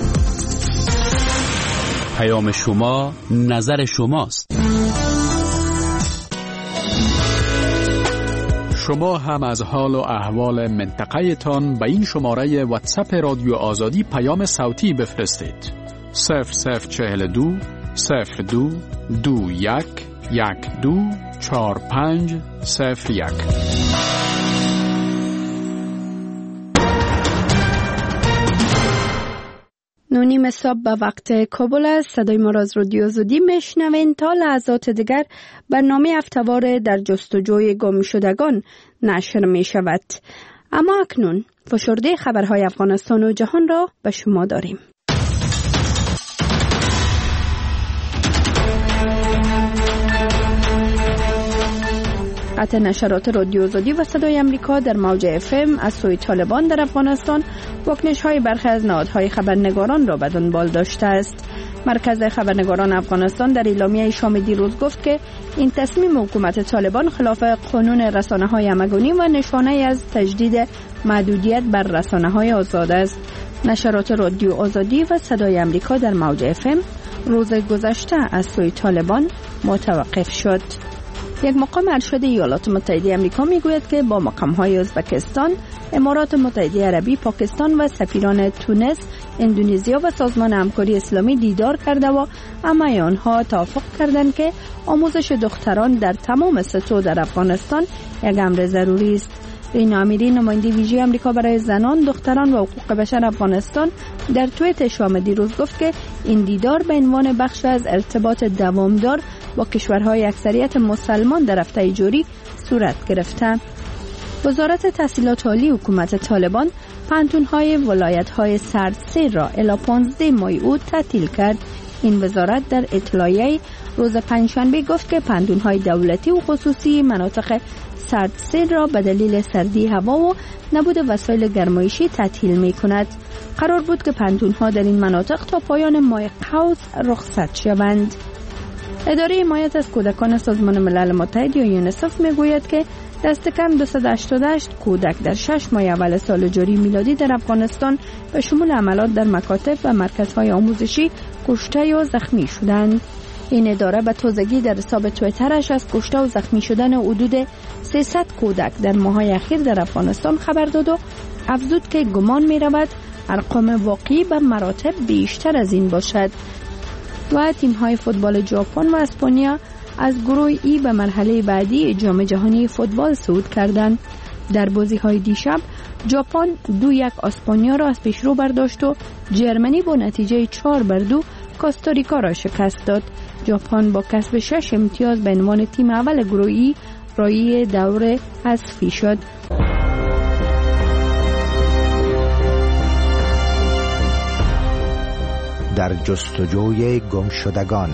پیام شما نظر شماست. شما هم از حال و احوال منطقه تان به این شماره واتساپ رادیو آزادی پیام صوتی بفرستید. 0042 02 21 12 45 01. 9:30 صبح به وقت کابل است. صدای ما را از رادیو آزادی میشنوین. تا لحظات دیگر برنامه هفته‌وار در جستجوی گمشدگان نشر می شود. اما اکنون فشرده خبرهای افغانستان و جهان را به شما داریم. قطع نشرات رادیو آزادی و صدای امریکا در موج FM از سوی طالبان در افغانستان واکنش‌های برخی از نهادهای خبرنگاران را به دنبال داشته است. مرکز خبرنگاران افغانستان در اعلامیه شام دیروز گفت که این تصمیم حکومت طالبان خلاف قانون رسانه‌های همگانی و نشانه از تجدید محدودیت بر رسانه‌های آزاد است. نشرات رادیو آزادی و صدای امریکا در موج FM روز گذشته از سوی طالبان متوقف شد. یک مقام ارشد ایالات متحده آمریکا میگوید که با مقام‌های ازبکستان، امارات متحده عربی، پاکستان و سفیران تونس، اندونزیا و سازمان همکاری اسلامی دیدار کرده و همه آنها توافق کردند که آموزش دختران در تمام سطوح در افغانستان یک امر ضروری است. رینا امیری، نماینده ویژه آمریکا برای زنان، دختران و حقوق بشر افغانستان، در توییت شام دیروز گفت که این دیدار به عنوان بخش از ارتباط دوامدار با کشورهای اکثریت مسلمان در هفته جاری صورت گرفته. وزارت تحصیلات عالی حکومت طالبان پانتون‌های ولایت‌های سردسیر را الی 15 ماه او تعطیل کرد. این وزارت در اطلاعیه روز پنجشنبه گفت که پانتون‌های دولتی و خصوصی مناطق سردسیر را به دلیل سردی هوا و نبود وسایل گرمایشی تعطیل می‌کند. قرار بود که پانتون‌ها در این مناطق تا پایان ماه قوس رخصت شوند. اداره حمایت از کودکان سازمان ملل متحد یا یونیسف میگوید که دست کم 288 کودک در 6 ماه اول سال جاری میلادی در افغانستان به شمول حملات در مکاتب و مرکزهای آموزشی کشته یا زخمی شدند. این اداره به تازگی در حساب توییترش از کشته و زخمی شدن حدود 300 کودک در ماه‌های اخیر در افغانستان خبر داد و افزود که گمان می‌رود ارقام واقعی به مراتب بیشتر از این باشد. و تیم‌های فوتبال ژاپن و اسپانیا از گروه ای به مرحله بعدی جام جهانی فوتبال صعود کردند. در بازی‌های دیشب ژاپن 2-1 اسپانیا را از پیشرو برداشت و جرمنی با نتیجه 4-2 کوستاریکا را شکست داد. ژاپن با کسب 6 امتیاز به عنوان تیم اول گروه ای راهی دور حذفی شد. در جستجوی گمشدگان.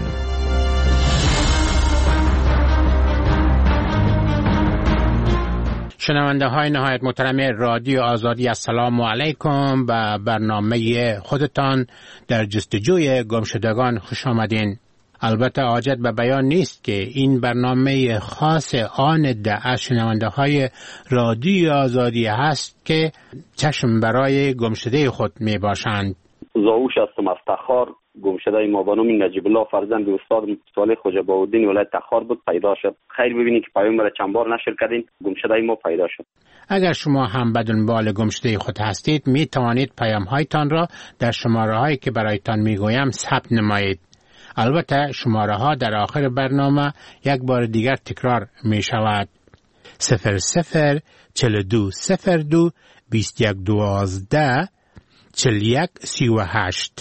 شنونده های نهایت محترم رادیو آزادی، السلام علیکم. به برنامه خودتان در جستجوی گمشدگان خوش آمدین. البته حاجت به بیان نیست که این برنامه خاص آن ده از شنونده های رادیو آزادی هست که چشم برای گمشده خود می باشند. زاوش هستم از تخار. گمشده ما به نام نجیب الله فرزند استاد صالح خوجا باودین ولایت تخار بود، پیدا شد. خیر ببینید که پیام را چند بار نشر کردین، گمشده ما پیدا شد. اگر شما هم به دنبال گمشده خود هستید می توانید پیام هایتان را در شماره هایی که برایتان می گویم ثبت نمایید. البته شماره ها در آخر برنامه یک بار دیگر تکرار می شود. 00 42 02 21 12 41 38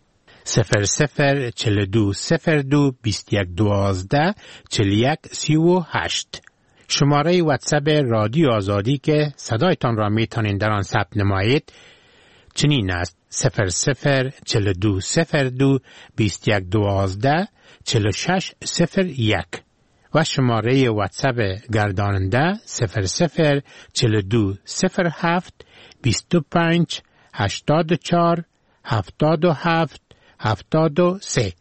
00 42 02 21 12 41 38. شماره واتساپ رادیو آزادی که صدایتان را میتونین در آن ثبت نمایید چنین است: 00 42 02 21 12 46 01 و شماره واتساپ گرداننده 00 42 07 25 84 77 73.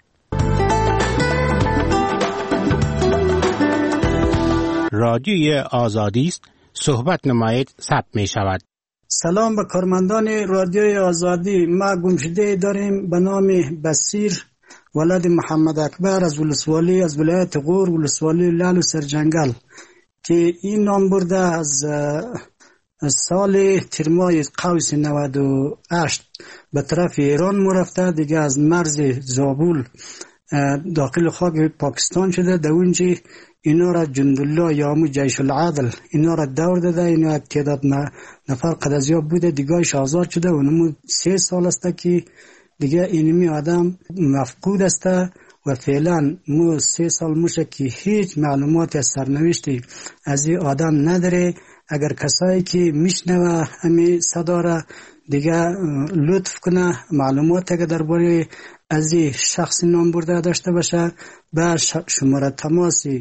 رادیوی آزادی است، صحبت نمایید، ثبت می شود. سلام به کارمندان رادیوی آزادی. ما گمشده داریم به نام بصیر ولد محمد اکبر از ولسوالی از ولایت غور، ولسوالی لالو سرجنگل، که این نام برده از سال ترمای قوس 98 به طرف ایران مرفته، دیگه از مرز زابل داخل خاک پاکستان شده. در اونجا اینا را جندالله یا همون جیش العدل اینا را دور داده. اینا یک تعداد نفر قدزیاب بوده، دیگهش آزاد شده و نمو 3 سال است که دیگه اینمی آدم مفقود است و فعلا مو 3 سال میشه که هیچ معلومات از سرنوشتی از این آدم نداره. اگر کسایی که میشنوه همین صدا را دیگه لطف کنه معلوماتی که درباره از این شخص نام برده داشته باشه به شماره تماسی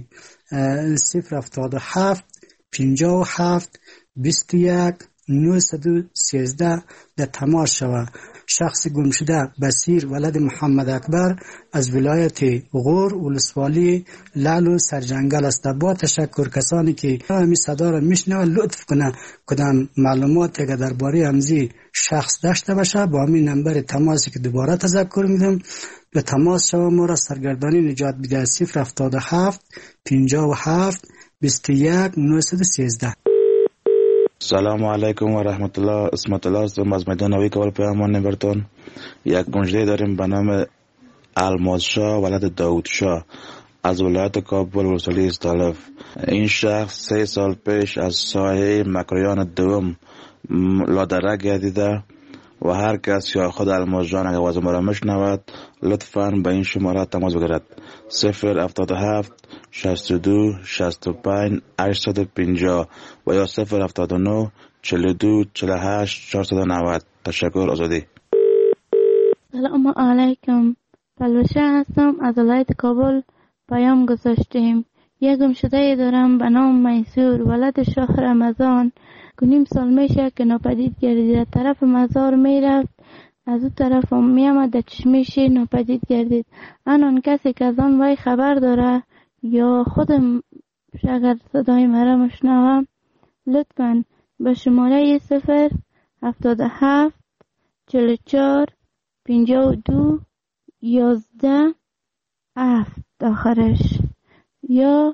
077 57 21 913 در تماس شود. شخص گم شده بصیر ولد محمد اکبر از ولایت غور ولسوالی لالو سرجنگل است. با تشکر کسانی که همین صدا را میشنوه لطف کنه کدام معلوماتی که درباره همزی شخص داشته باشه با همین نمبر تماسی که دوباره تذکر میدم به تماس شما ما را سرگردانی نجات بده 077 57 21 913. سلام علیکم و رحمت الله. اسمت الله هستم از میدان نوی کابل پیامان برتون. یک مژده داریم به نام الماس شاه ولد داود شاه از ولایت کابل ولسوالی استالف. این شخص 3 سال پیش از سایه مکریان دوم لادره گردیده و هر کس یا خود الماس جان اگر آواز ما را میشنود لطفاً به این شماره تماس بگیرد 077 62 65 850 و یا 079 42 48 490. تشکر. آزادی. سلام علیکم. پلوشه هستم از ولایت کابل. پیام گذاشتیم. یک گمشده دارم به نام میسور ولد شاه رمضان. 2.5 سال میشه که ناپدید گردید. طرف مزار میرفت از اون طرف میامد در چشمش ناپدید گردید. آن کسی که از آن وی خبر داره یا خودم اگر صدای مرا مشنوه لطفاً به شماره 077 44 52 11 7 آخرش یا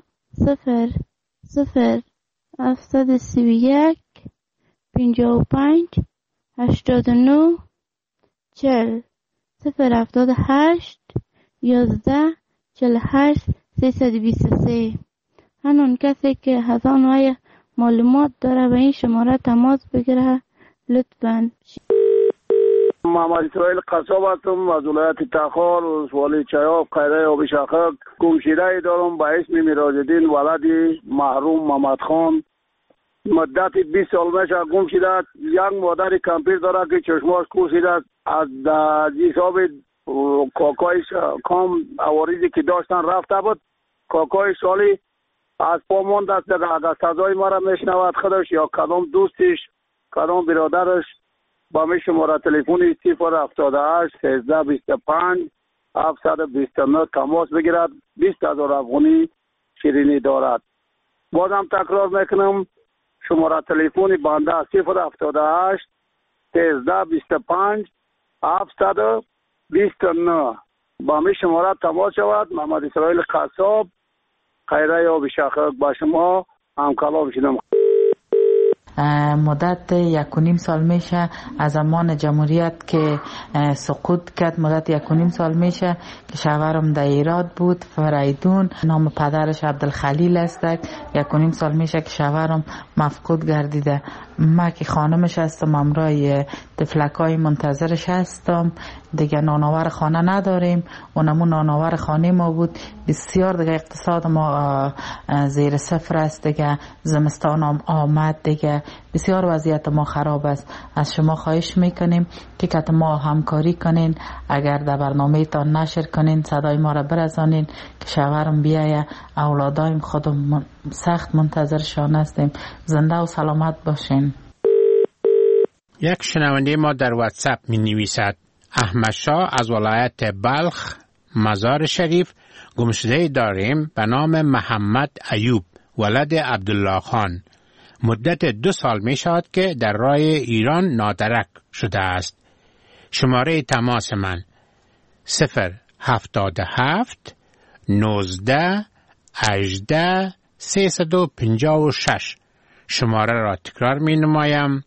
731 55 89 40 078 11 48 323. هنون کسی که هزان وی معلومات داره به این شماره تماس بگیره لطفاً. محمد اسرائیل قصاب هستم از ولایت تخار ولسوالی چایاب قیره آبی شاخک. گمشده دارم به اسم میراج‌الدین ولد محروم محمد خان. مدت 20 سال میشه گم شده. یک مادر کمپیر داره که چشماش کوسیده از حساب کاکایش کام عوارضی که داشتن رفته بود. کاکای سالی از پا ماند است. اگر صدای ما را میشنود خودش یا کدام دوستش کدام برادرش با می شماره تلفنی 078 1325 729 تماس بگیرد. 20,000 افغانی شیرینی دارد. بازم تکرار میکنم شماره تلفنی بنده 078 1325 729 با می شماره تماس شود. محمد اسرائیل قصاب خیره آبی شاخک با شما هم کلام شدم. مدت 1.5 سال میشه از زمان جمهوریت که سقوط کرد. مدت 1.5 سال میشه که شوهرم در ایراد بود فریدون. نام پدرش عبدالخلیل است. 1.5 سال میشه که شوهرم مفقود گردیده. ما که خانمش هستم امرای طفلکای منتظرش هستم. دیگه نانآور خانه نداریم. اونمون نانآور خانه ما بود. بسیار دیگه اقتصاد ما زیر صفر است. دیگه زمستان هم آمد. دیگه بسیار وضعیت ما خراب است. از شما خواهش میکنیم که کت ما همکاری کنین. اگر در برنامه تان نشر کنین صدای ما را برسانین که شوهرم بیایه. اولادایم خودم سخت منتظرشان هستیم. زنده و سلامت باشین. یک شنونده ما در واتساپ می نویسد احمد شاه از ولایت بلخ مزار شریف گمشده داریم به نام محمد ایوب ولد عبدالله خان. مدت 2 سال می شود که در راه ایران نادرک شده است. شماره تماس من 077 19 18 356. شماره را تکرار می نمایم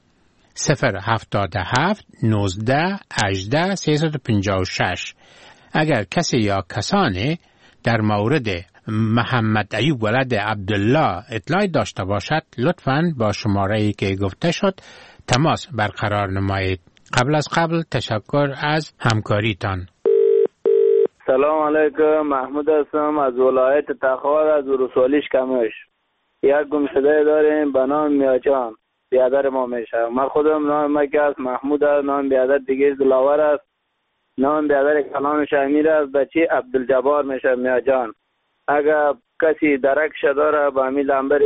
077 19 18 356. اگر کسی یا کسانی در مورد محمد ایوب ولد عبدالله اطلاعی داشته باشد لطفاً با شماره‌ای که گفته شد تماس برقرار نمایید. قبل از قبل تشکر از همکاریتان. سلام علیکم، محمود هستم از ولایت تخار از ولسوالی کمش. یک گمشده داریم به نام میاجان، بیادر ما میشه. من خودم نام مکه است، محمود است. نام بیادر دیگه دلاور است. نام بیادر کلانش امیر است. بچه عبدالجبار میشه میاجان. اگر کسی درکش داره با امی لنبر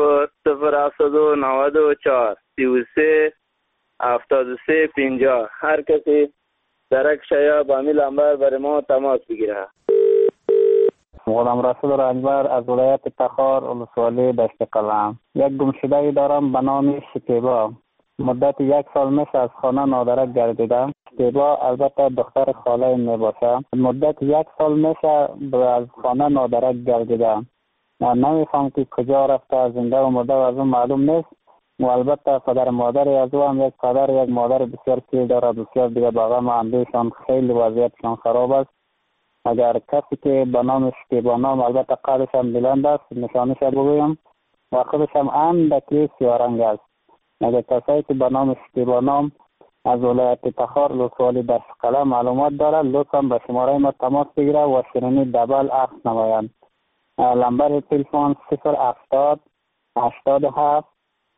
00794 33 73 50 هر کسی درکش یا با امی لنبر برای ما تماس بگیره. غلام رسول رنجبر از ولایت تخار ولسوالی دشت قلعه. یک گمشده دارم به نام شکیبا. مدت 1 سال میشه از خانه نادرک گردیده. شکیبا البته دختر خاله می باشه. مدت 1 سال میشه از خانه نادرک گردیده. نمیفهم که کجا رفته، زنده و مرده و از اون معلوم نیست. و البته پدر مادر از او هم یک پدر یک مادر بسیار پیر داره، بسیار دیگه باقی ما اندیشان خیلی وضعیتشان خراب است. اگر کسی که به نام شکیبا نام، البته قدش هم بلند است، نشانش بگویم و خودش هم اندکی سیارنگ است. اگر کسایی که به نام شکیبا نام از ولایت تخار ولسوالی دشت قلعه معلومات داره، لطفا به شماره ما تماس بگیره و شیرینی دبل عکس نمایند. لمبر تلفن 070 87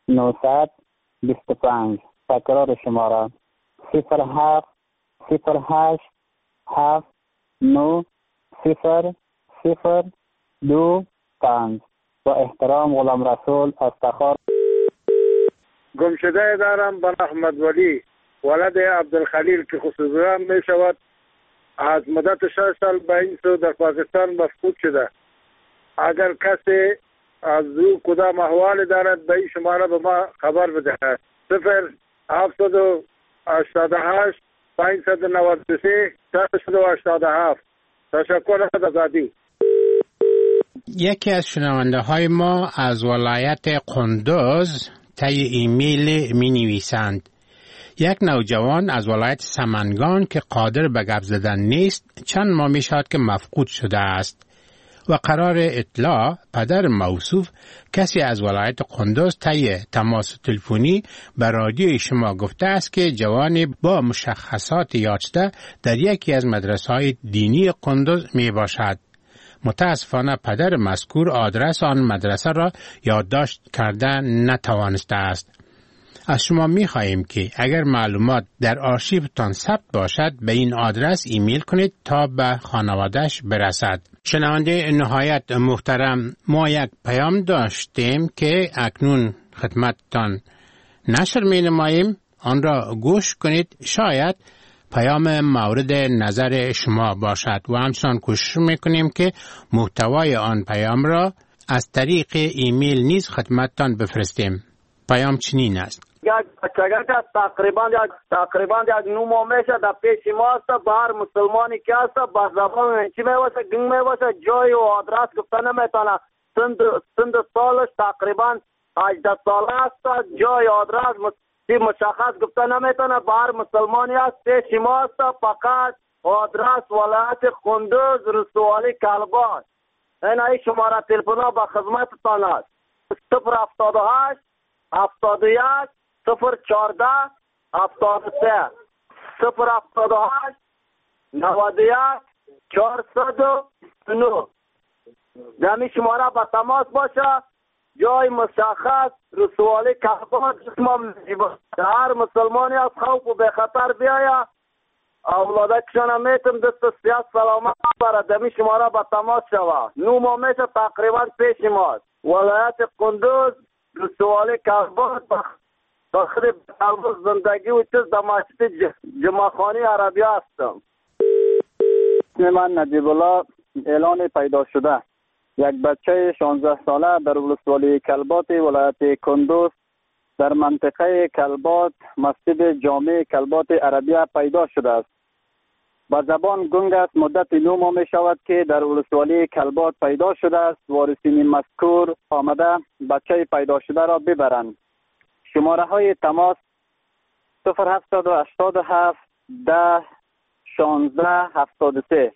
925. تکرار شماره 07 08 7 9 0 0 2 5. با احترام غلام رسول از تخار. گمشده دارم به احمد ولی ولد عبدالخلیل که خصوصا می شود از مدت 6 سال به این سو در پاکستان مفقود شده. اگر کسی از او کدام احوال دارد به این شماره به ما خبر بده. 0788 593 387. تشکر از آزادی. یکی از شنونده های ما از ولایت قندوز طی ایمیل می نویسند: یک نوجوان از ولایت سمنگان که قادر به گپ زدن نیست چند ماه می شود که مفقود شده است و قرار اطلاع پدر موصوف کسی از ولایت قندوز طی تماس تلفنی به رادیوی شما گفته است که جوانی با مشخصات یافته در یکی از مدرسه‌های دینی قندوز می باشد. متاسفانه پدر مذکور آدرس آن مدرسه را یادداشت کرده نتوانسته است. از شما می خواهیم که اگر معلومات در آرشیوتان ثبت باشد به این آدرس ایمیل کنید تا به خانواده‌اش برسد. شنونده نهایت محترم، ما یک پیام داشتیم که اکنون خدمتتان نشر می نماییم. آن را گوش کنید، شاید پیام مورد نظر شما باشد و همچنان کوشش میکنیم که محتوای آن پیام را از طریق ایمیل نیز خدمتتان بفرستیم. پیام چنین است: یک بچگه که تقریبا یک 9 ماه میشه در پیش ما است. به هر مسلمانی که است با زبان چی میواسه گنگ میواسه جای و آدرس گفته نمیتونه. سند سالش تقریبا 18 ساله است. جای آدرس مشخص گفته نمیتونه. به هر مسلمانی است پیش ما است. فقط آدرس ولایت قندوز ولسوالی کلبان. این شماره تلفن با خدمتتان است: 078 71 014 73 078 91 409. دمی شماره با تماس باشه. جای مشخص رسوالی کلبان اسمم هر مسلمانی از خوف و به خطر بیاید. اولاده کشان میتم دست سیاست سلامت برای دمی شماره با تماس شوه. 9 ماه میشه تقریبا پیش ماست. ولایت قندوز رسوالی کلبان داخل قلب زندگی و چیز در مسجد جمعخانی عربی هستم. من نجیب الله اعلان پیدا شده. یک بچه 16 ساله در ولسوالی کلبات ولایت قندوز در منطقه کلبات مسجد جامع کلبات عربی پیدا شده است. با زبان گنگ است. مدت 9 ماه می شود که در ولسوالی کلبات پیدا شده است. وارثین مذکور آمده بچه پیدا شده را ببرند. شماره های تماس 0787 10 16 73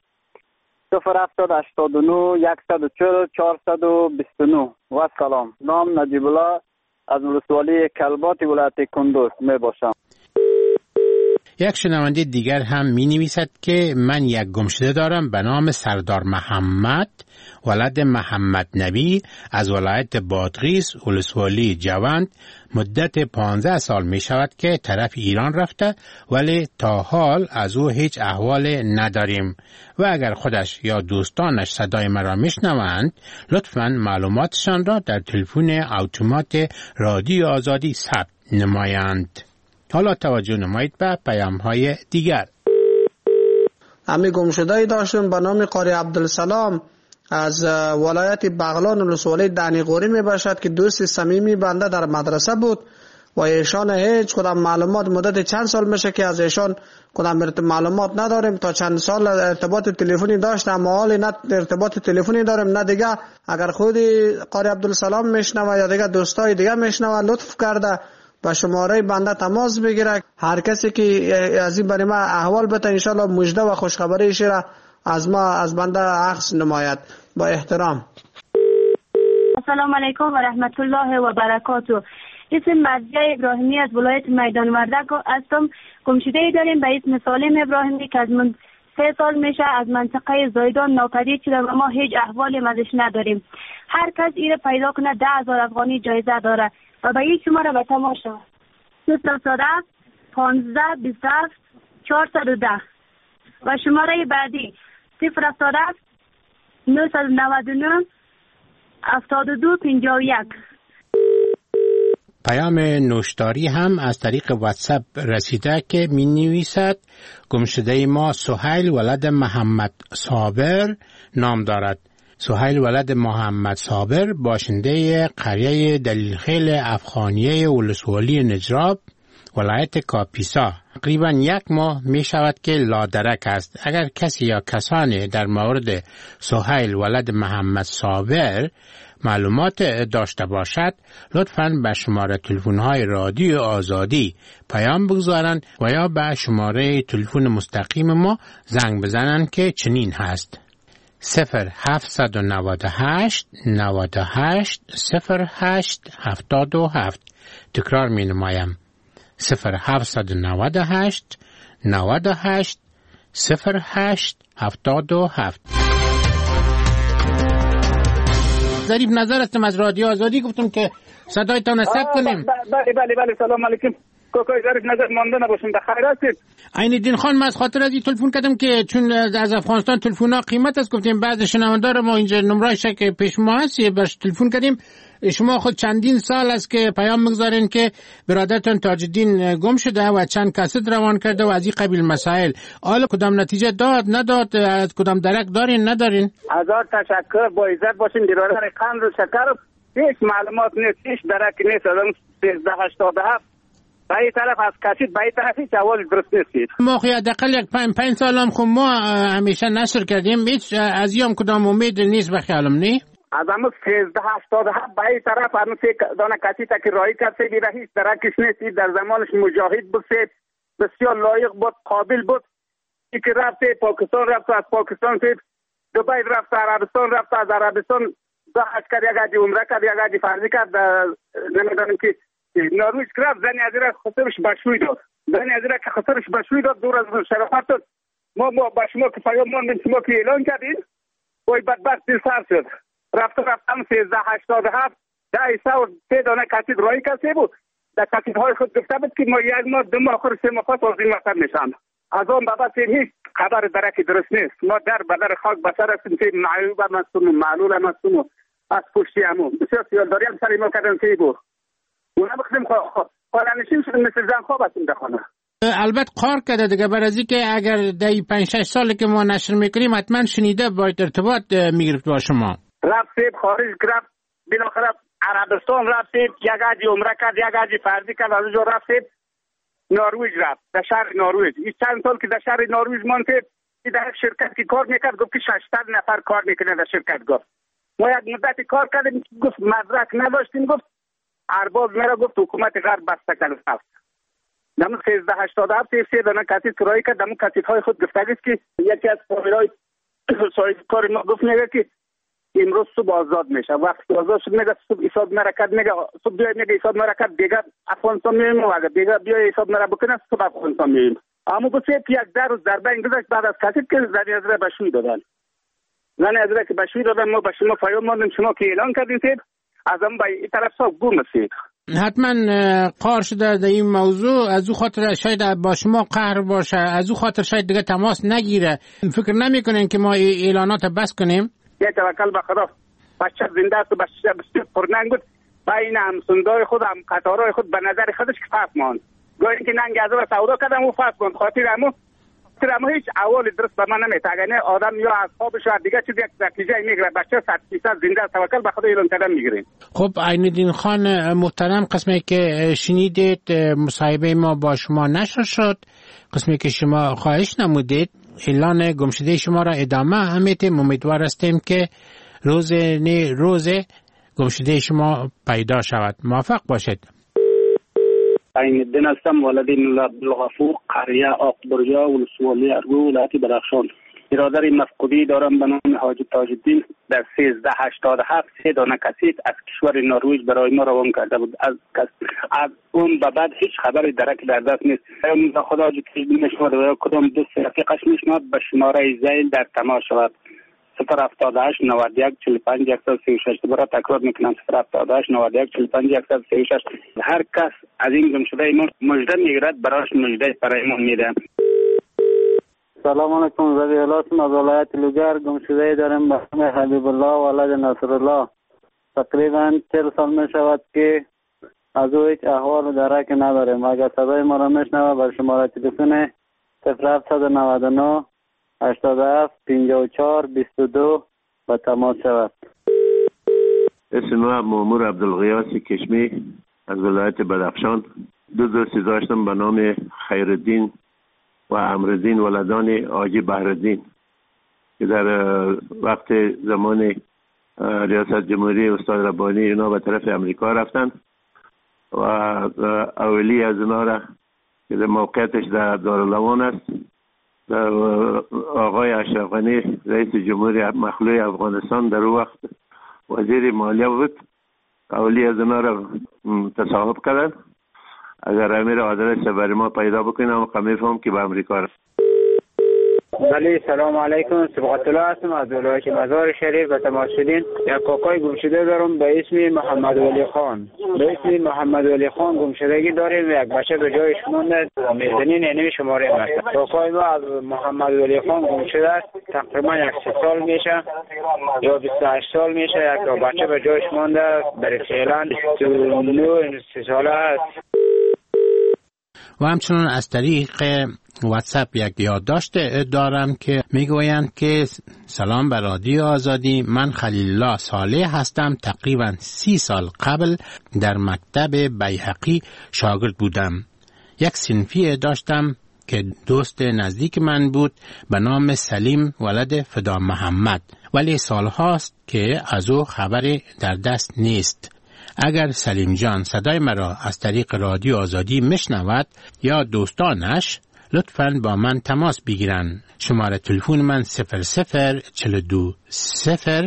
0789 140 429. و سلام. نام نجیب الله از ولسوالی کلبات ولایت قندوز می باشم. یک شنونده دیگر هم می نویسد که من یک گمشده دارم به نام سردار محمد ولد محمد نبی از ولایت بادغیس ولسوالی جوند. مدت 15 سال می شود که طرف ایران رفته ولی تا حال از او هیچ احوال نداریم و اگر خودش یا دوستانش صدای مرا میشنوند لطفاً معلوماتشان را در تلفن اتومات رادیو آزادی ثبت نمایند. حالا توجه نمایید به پیام‌های دیگر. امی گمشده‌ای داشتیم به نام قاری عبدالسلام از ولایت بغلان ولسوالی دنیقوری می باشد که دوست صمیمی بنده در مدرسه بود و ایشان هیچ کدام معلومات مدت چند سال میشه که از ایشان کدام معلومات نداریم. تا چند سال ارتباط تلفنی داشت اما حالی نه ارتباط تلفنی داریم نه دیگه. اگر خودی قاری عبدالسلام میشنوه یا دیگه دوستای دیگه میشنوه لطف کرده با شماره بنده تماس بگیره. هر کسی که از این برای ما احوال بده ان شاء الله مژده و خوشخبری شیره از ما از بنده عکس نماید. با احترام. السلام علیکم و رحمت الله و برکاته. اسم مرضیه ابراهیمی از ولایت میدان وردک هستم. گمشده‌ای داریم به اسم سالم ابراهیمی که از من 3 سال میشه از منطقه زایدان ناپدید شده و ما هیچ احوالی ازش نداریم. هر کس ایره پیدا کنه 10,000 افغانی جایزه داره و به این شماره به تماشا 017 15 27 410 و شماره بعدی 017 999 72 51. پیام نوشتاری هم از طریق واتساپ رسیده که می نویسد گمشده ما سهیل ولد محمد صابر نام دارد. سهیل ولد محمد صابر باشنده قریه دلیلخیل افغانیه ولسوالی نجراب ولایت کاپیسا تقریبا 1 ماه می شود که لادرک است. اگر کسی یا کسانی در مورد سهیل ولد محمد صابر معلومات داشته باشد لطفاً به شماره تلفن‌های رادیو آزادی پیام بگذارند و یا به شماره تلفن مستقیم ما زنگ بزنند که چنین هست 0798 98 08 77. تکرار می نمایم 0798 98 08 77. ظریف نظر هستم از رادیو آزادی. گفتم که صدایتان ثبت کنیم. بله سلام علیکم. کوکای ظریف نظر مانده نباشیم. بخیر هستید؟ عین الدین خان من از خاطر از این تلفن کردم که چون از افغانستان تلفن‌ها قیمت است گفتیم بعض شنوندار ما اینجا نمره‌اش که پیش ما هست باش تلفن کردیم. شما خود چندین سال است که پیام میگذارین که برادرتون تاج الدین گم شده و چند کاست روان کرده و از این قبیل مسائل. حالا کدام نتیجه داد نداد؟ از کدام درک دارین ندارین؟ هزار تشکر. با عزت باشین. برادر قند و شکر هیچ معلومات نیست، هیچ درک نیست. از 1387 به این طرف از کشید به این طرف هیچ اول درست نیست. ما خیلی حداقل یک 5 سال هم خب ما همیشه نشر کردیم. هیچ از یام کدام امید نیست به خیالم نی. از همون 1387 به این طرف هنوز دانه کسی تا که رایی کرده بیده هیچ درکش نیست. در زمانش مجاهد بود، بسیار لایق بود، قابل بود. ای که رفته پاکستان رفته، از پاکستان دبی رفته، عربستان رفته، از عربستان داعش کرد، یک عجی عمره کرد، یک عجی فرضی کرد. نمیدانم که نروژ رفت، زنی از را خسرش بشوی داد. زنی از را که خسرش بشوی داد دور از شرافت داد. ما با شما که پیام ماندیم شما که اعلان کردین وای بدبخت دل سر شد. رفتم 1387 3 دانه کسید رایی کسی بود. در کسیدهای خود گفته بود که ما 1 ماه 2 ماه آخر 3 ماه پس از این وقت میشم. از آن بابا هیچ خبر درکی درست نیست. ما در بدر خاک بسر هستیم که معیوب هم هستیم و معلول هم هستیم و از پشتی همون بسیار سیالداری هم سری ما کردن که بود. اونا بخدیم خانه‌نشین شدیم مثل زن خواب هستیم در خانه. البته قار کرده دیگه برازی که اگر در 5-6 سالی که ما نشر میکنیم حتما شنیده باید ارتباط میگرفت با شما. رفتیم خارج رفت بالاخره عربستان رفتیم یک عجی عمره کرد یک عجی فرضی کرد از اونجا رفتیم نروژ رفت در شهر نروژ. این چند سال که در شهر نروژ ماندیم در یک شرکت که کار میکرد گفت که 600 نفر کار میکنه در شرکت. گفت ما یک مدت کار کردیم گفت مدرک نداشتیم. گفت ارباب میرا گفت حکومت غرب بسته کرد. نمون 1387 3 دانه کسید کرایی کرد. نمون کسیدهای خود گفتگیست که یکی از فامیلای صاحب کار ما گفت میگه که امروز صبح آزاد میشه. وقتی آزاد شد میگه صبح حساب مرکت میگه صبح بیای میگه حساب مرکت دیگه افغانستان میریم و اگه دیگه بیای حساب مرا بکنه صبح افغانستان میریم. اما بسید یک در روز در بین گذشت بعد از کسی که زنی از را بشوی دادن. زنی از را که بشوی دادن ما به شما پیام ماندیم شما که اعلان کردین سید از هم به این طرف صاحب گم سید. حتما قهر شده در این موضوع، از او خاطر شاید با شما قهر باشه، از او خاطر شاید دیگه تماس نگیره. فکر نمیکنین که ما اعلانات بس کنیم؟ یه توکل به خدا. بچه زنده است و بچه بسیار پرننگ بود. بین همسندای خود هم قطارای خود به نظر خودش که فرق ماند. گویا که ننگ از را سودا کردم و فرق ماند. خاطر امو هیچ اول درست به من نمیتگنه. آدم یا اصحابش یا دیگه چیز یک نتیجه میگیره. بچه 100% زنده است. توکل به خدا اعلان کردن میگیریم. خب عین‌الدین خان محترم، قسمی که شنیدید مصاحبه ما با شما نشر شد، قسمی که شما خواهش نمودید اعلان گمشده شما را ادامه همیتیم. امیدوار هستیم که روز گمشده شما پیدا شود. موفق باشید. عین‌الدین هستم، والدین عبدالغفور، قریه آقبرجا، ولسوالی ارگو، ولایت بدخشان. برادر مفقودی دارم به نام حاجی تاج الدین. در 1387 3 دانه کسیت از کشور نروژ برای ما روان کرده بود. از اون به بعد هیچ خبری درک در دست نیست. خدا حاجی تاج الدین میشنود و کدام دوست رفیقش میشنود به شماره زیل در تماس شود. 078 91 45 136. دوباره تکرار میکنم 078 91 45 136. هر کس از این گمشده ما مژده میگیرد برایش مژده برای ما میده. سلام علیکم. زبی الاسم از ولایت لوگر. گمشده داریم به نام حبیب الله ولد نصر الله. تقریبا 40 سال می شود که از او هیچ احوال و درک نداریم. اگر صدای ما را میشنوه بر شماره تلفن 0799 87 54 22 با تماس شود. اسم مامور عبدالغیاث کشمی از ولایت بدخشان. دو دوستی داشتم به نام خیرالدین و امرالدین ولدان حاجی بهرالدین که در وقت زمان ریاست جمهوری استاد ربانی اینا به طرف امریکا رفتن و اولی از اینا را که موقعیتش در دارالعوان است آقای اشرف غنی رئیس جمهوری مخلوع افغانستان در اون وقت وزیر مالیه بود. اولی از اینا را تصاحب کردن. اگر امیر آدرس برای ما پیدا بکنم میفهم که به امریکا رفت. بله سلام علیکم. صبغت الله هستم از ولایت مزار شریف و تماس شدین. یک کاکای گمشده دارم به اسم محمد ولی خان. به اسم محمد ولی خان گمشدگی داریم. یک بچه به جایش مونده میزنین یعنی شماره است. کاکای ما از محمد ولی خان گمشده است. تقریبا 1 سال میشه یا 28 سال میشه. یک بچه به جایش مونده در فعلا 29 ساله است. و همچنان از طریق واتساپ یک یادداشت دارم که میگویند که سلام بر رادیو آزادی، من خلیل الله صالح هستم. تقریبا 30 سال قبل در مکتب بیهقی شاگرد بودم. یک صنفی داشتم که دوست نزدیک من بود به نام سلیم ولد فدا محمد، ولی سالهاست که از او خبری در دست نیست. اگر سلیم جان صدای مرا از طریق رادیو آزادی میشنود یا دوستانش لطفاً با من تماس بگیرن. شماره تلفن من 0042 0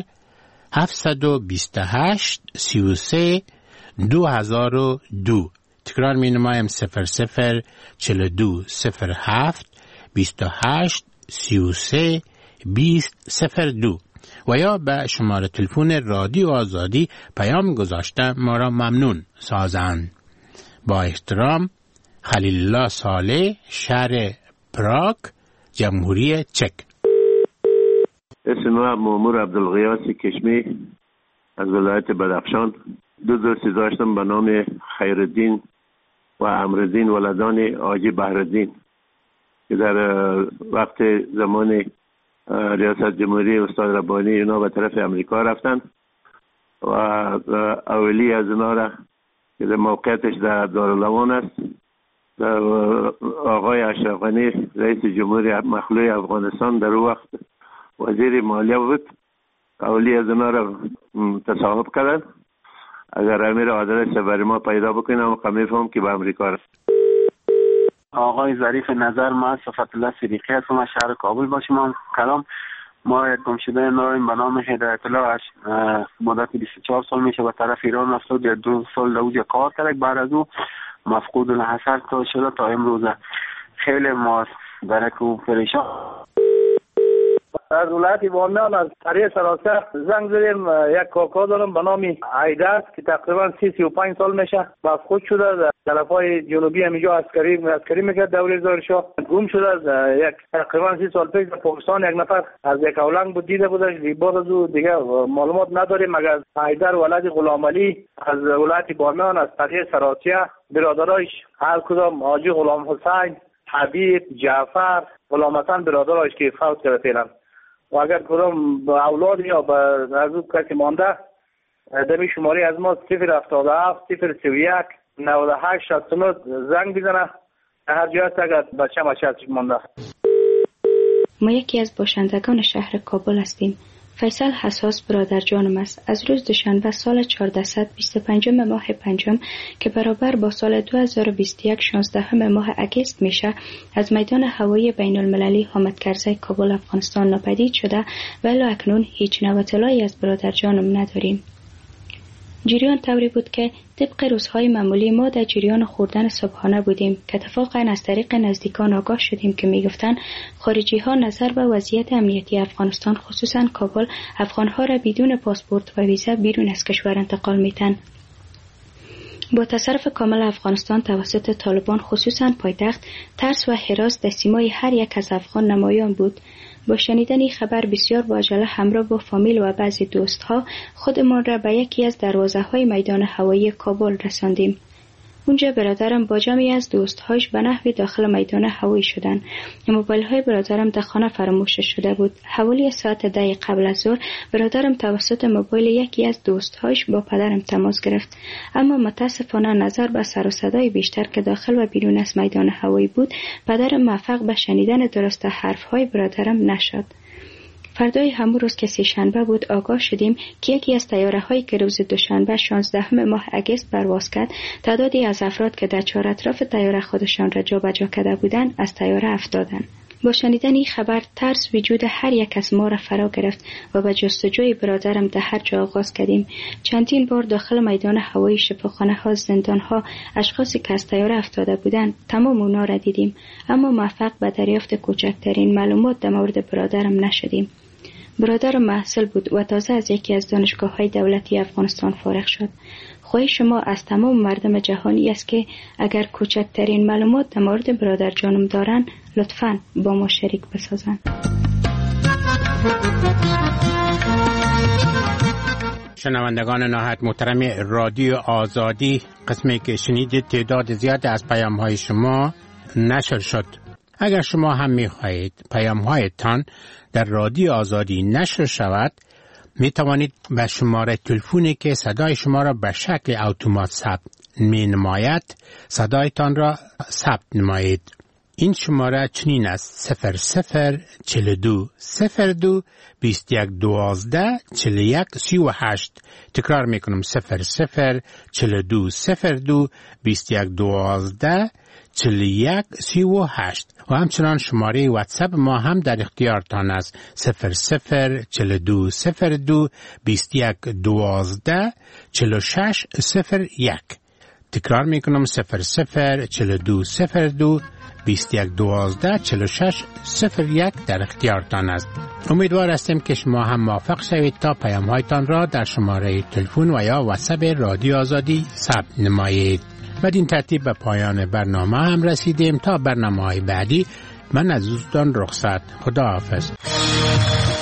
728 33 2002. تکرار می نمایم 0042 07 28 33 2002 و یا به شماره تلفن رادیو آزادی پیام گذاشته ما را ممنون سازند. با احترام، خلیل الله صالح، شهر پراگ، جمهوری چک. اسم مامور عبدالغیاث کشمی از ولایت بدخشان. دو دوستی داشتم به نام خیرالدین و امرالدین ولدان حاجی بهرالدین که در وقت زمان ریاست جمهوری استاد ربانی اینا به طرف امریکا رفتن و اولی از اینا را که موقعیتش در دارالعوان است آقای اشرف غنی رئیس جمهوری مخلوع افغانستان در اون وقت وزیر مالیه بود. اولی از اینا را تصاحب کردن. اگر امیر آدرس برای ما پیدا بکنم میفهم که به امریکا رفت. آقای ظریف نظر، ما صفت الله صدیقی هستم از شهر کابل با شما کلام. ما یک گمشده داریم به نام هدایت الله. مدت 24 سال میشه به طرف ایران رفته. 2 سال دوز کار کرد. بعد از او مفقود الحصر تا شده تا امروز. خیلی ما برای که پریشان. از ولایت بامیان از طریق سراسر زنگ زدیم. یک کاکا دارم به نام عیدر که تقریبا 35 سال میشه مفقود شده در طرفای جنوبی همینجا عسکری میکرد دوره زار شاه گم شده. یک تقریبا 30 سال پیش در پاکستان یک نفر از یک اولنگ بود دیده بودش. بعد از او دیگه معلومات نداریم مگر عیدر ولد غلام علی از ولایت بامیان از طریق سراسیه برادرایش هر کدام حاجی غلام حسین، حبیب، جعفر، غلام حسن برادرایش که فوت کرده فعلا و اگر کدام به اولاد یا به از او کسی مانده دمی شماری از ما 077 031 98 69 زنگ بزنه. هر جای هست اگر بچه مشهدش مانده. ما یکی از باشندگان شهر کابل هستیم. فیصل حساس برادر جانم است. از روز دوشنبه سال 1425 ماه پنجم که برابر با سال 2021 16 ماه اگست میشه از میدان هوایی بین المللی حامد کرزی کابل افغانستان ناپدید شده و الی اکنون هیچ نوع اطلاعی از برادر جانم نداریم. جریان طوری بود که طبق روزهای معمولی ما در جریان خوردن صبحانه بودیم که اتفاقا از طریق نزدیکان آگاه شدیم که میگفتن خارجی ها نظر به وضعیت امنیتی افغانستان خصوصا کابل افغان ها را بدون پاسپورت و ویزا بیرون از کشور انتقال میتن. با تصرف کامل افغانستان توسط طالبان خصوصا پایتخت ترس و هراس در سیمای هر یک از افغان نمایان بود. با شنیدن این خبر بسیار با عجله همراه با فامیل و بعضی دوستها خودمان را به یکی از دروازه‌های میدان هوایی کابل رساندیم. اونجا برادرم با جمعی از دوستهاش به نحوی داخل میدان هوایی شدند. موبایل‌های برادرم در خانه فراموش شده بود. حوالی ساعت 10 قبل از ظهر برادرم توسط موبایل یکی از دوستهاش با پدرم تماس گرفت. اما متاسفانه نظر به سر و صدای بیشتر که داخل و بیرون از میدان هوایی بود، پدرم موفق به شنیدن درست حرف‌های برادرم نشد. فردای همون روز که سه‌شنبه بود آگاه شدیم که یکی از طیاره‌هایی که روز دوشنبه 16 ماه اگست پرواز کرد تعدادی از افراد که در چهار اطراف طیاره خودشان را جابجا کرده بودند از طیاره افتادند. با شنیدن این خبر ترس وجود هر یک از ما را فرا گرفت و به جستجوی برادرم در هر جا آغاز کردیم. چندین بار داخل میدان هوایی، شفاخانه‌ها، زندان‌ها، اشخاصی که از طیاره افتاده بودند تمام اونا را دیدیم، اما موفق به دریافت کوچکترین معلومات در مورد برادرم نشدیم. برادرم محصل بود و تازه از یکی از دانشگاه‌های دولتی افغانستان فارغ شد. خواهش شما از تمام مردم جهانی است که اگر کوچکترین معلومات در مورد برادر جانم دارن لطفاً با ما شریک بسازن. شنوندگان نهایت محترم رادیو آزادی، قسمی که شنیدید تعداد زیاد از پیام‌های شما نشر شد. اگر شما هم می‌خواهید پیام‌هایتان در رادیو آزادی نشر شود، می توانید به شماره تلفنی که صدای شما را به شکل اتومات ثبت می نماید صدایتان را ثبت نمایید. این شماره چنین است: 0042 02 21 12 41 38. تکرار می کنم: 0042 02 21 12 41 38. و همچنان شماره واتساپ ما هم در اختیارتان است: 0042 02 21 12 46 01. تکرار می کنم: 0042 02 21 12 46 01 در اختیارتان است. امیدوار هستیم که شما هم موفق شوید تا پیام‌هایتان را در شماره تلفن و یا واتساپ رادیو آزادی ثبت نمایید. بدین ترتیب به پایان برنامه هم رسیدیم. تا برنامه‌های بعدی من از دوستان رخصت. خدا حافظ.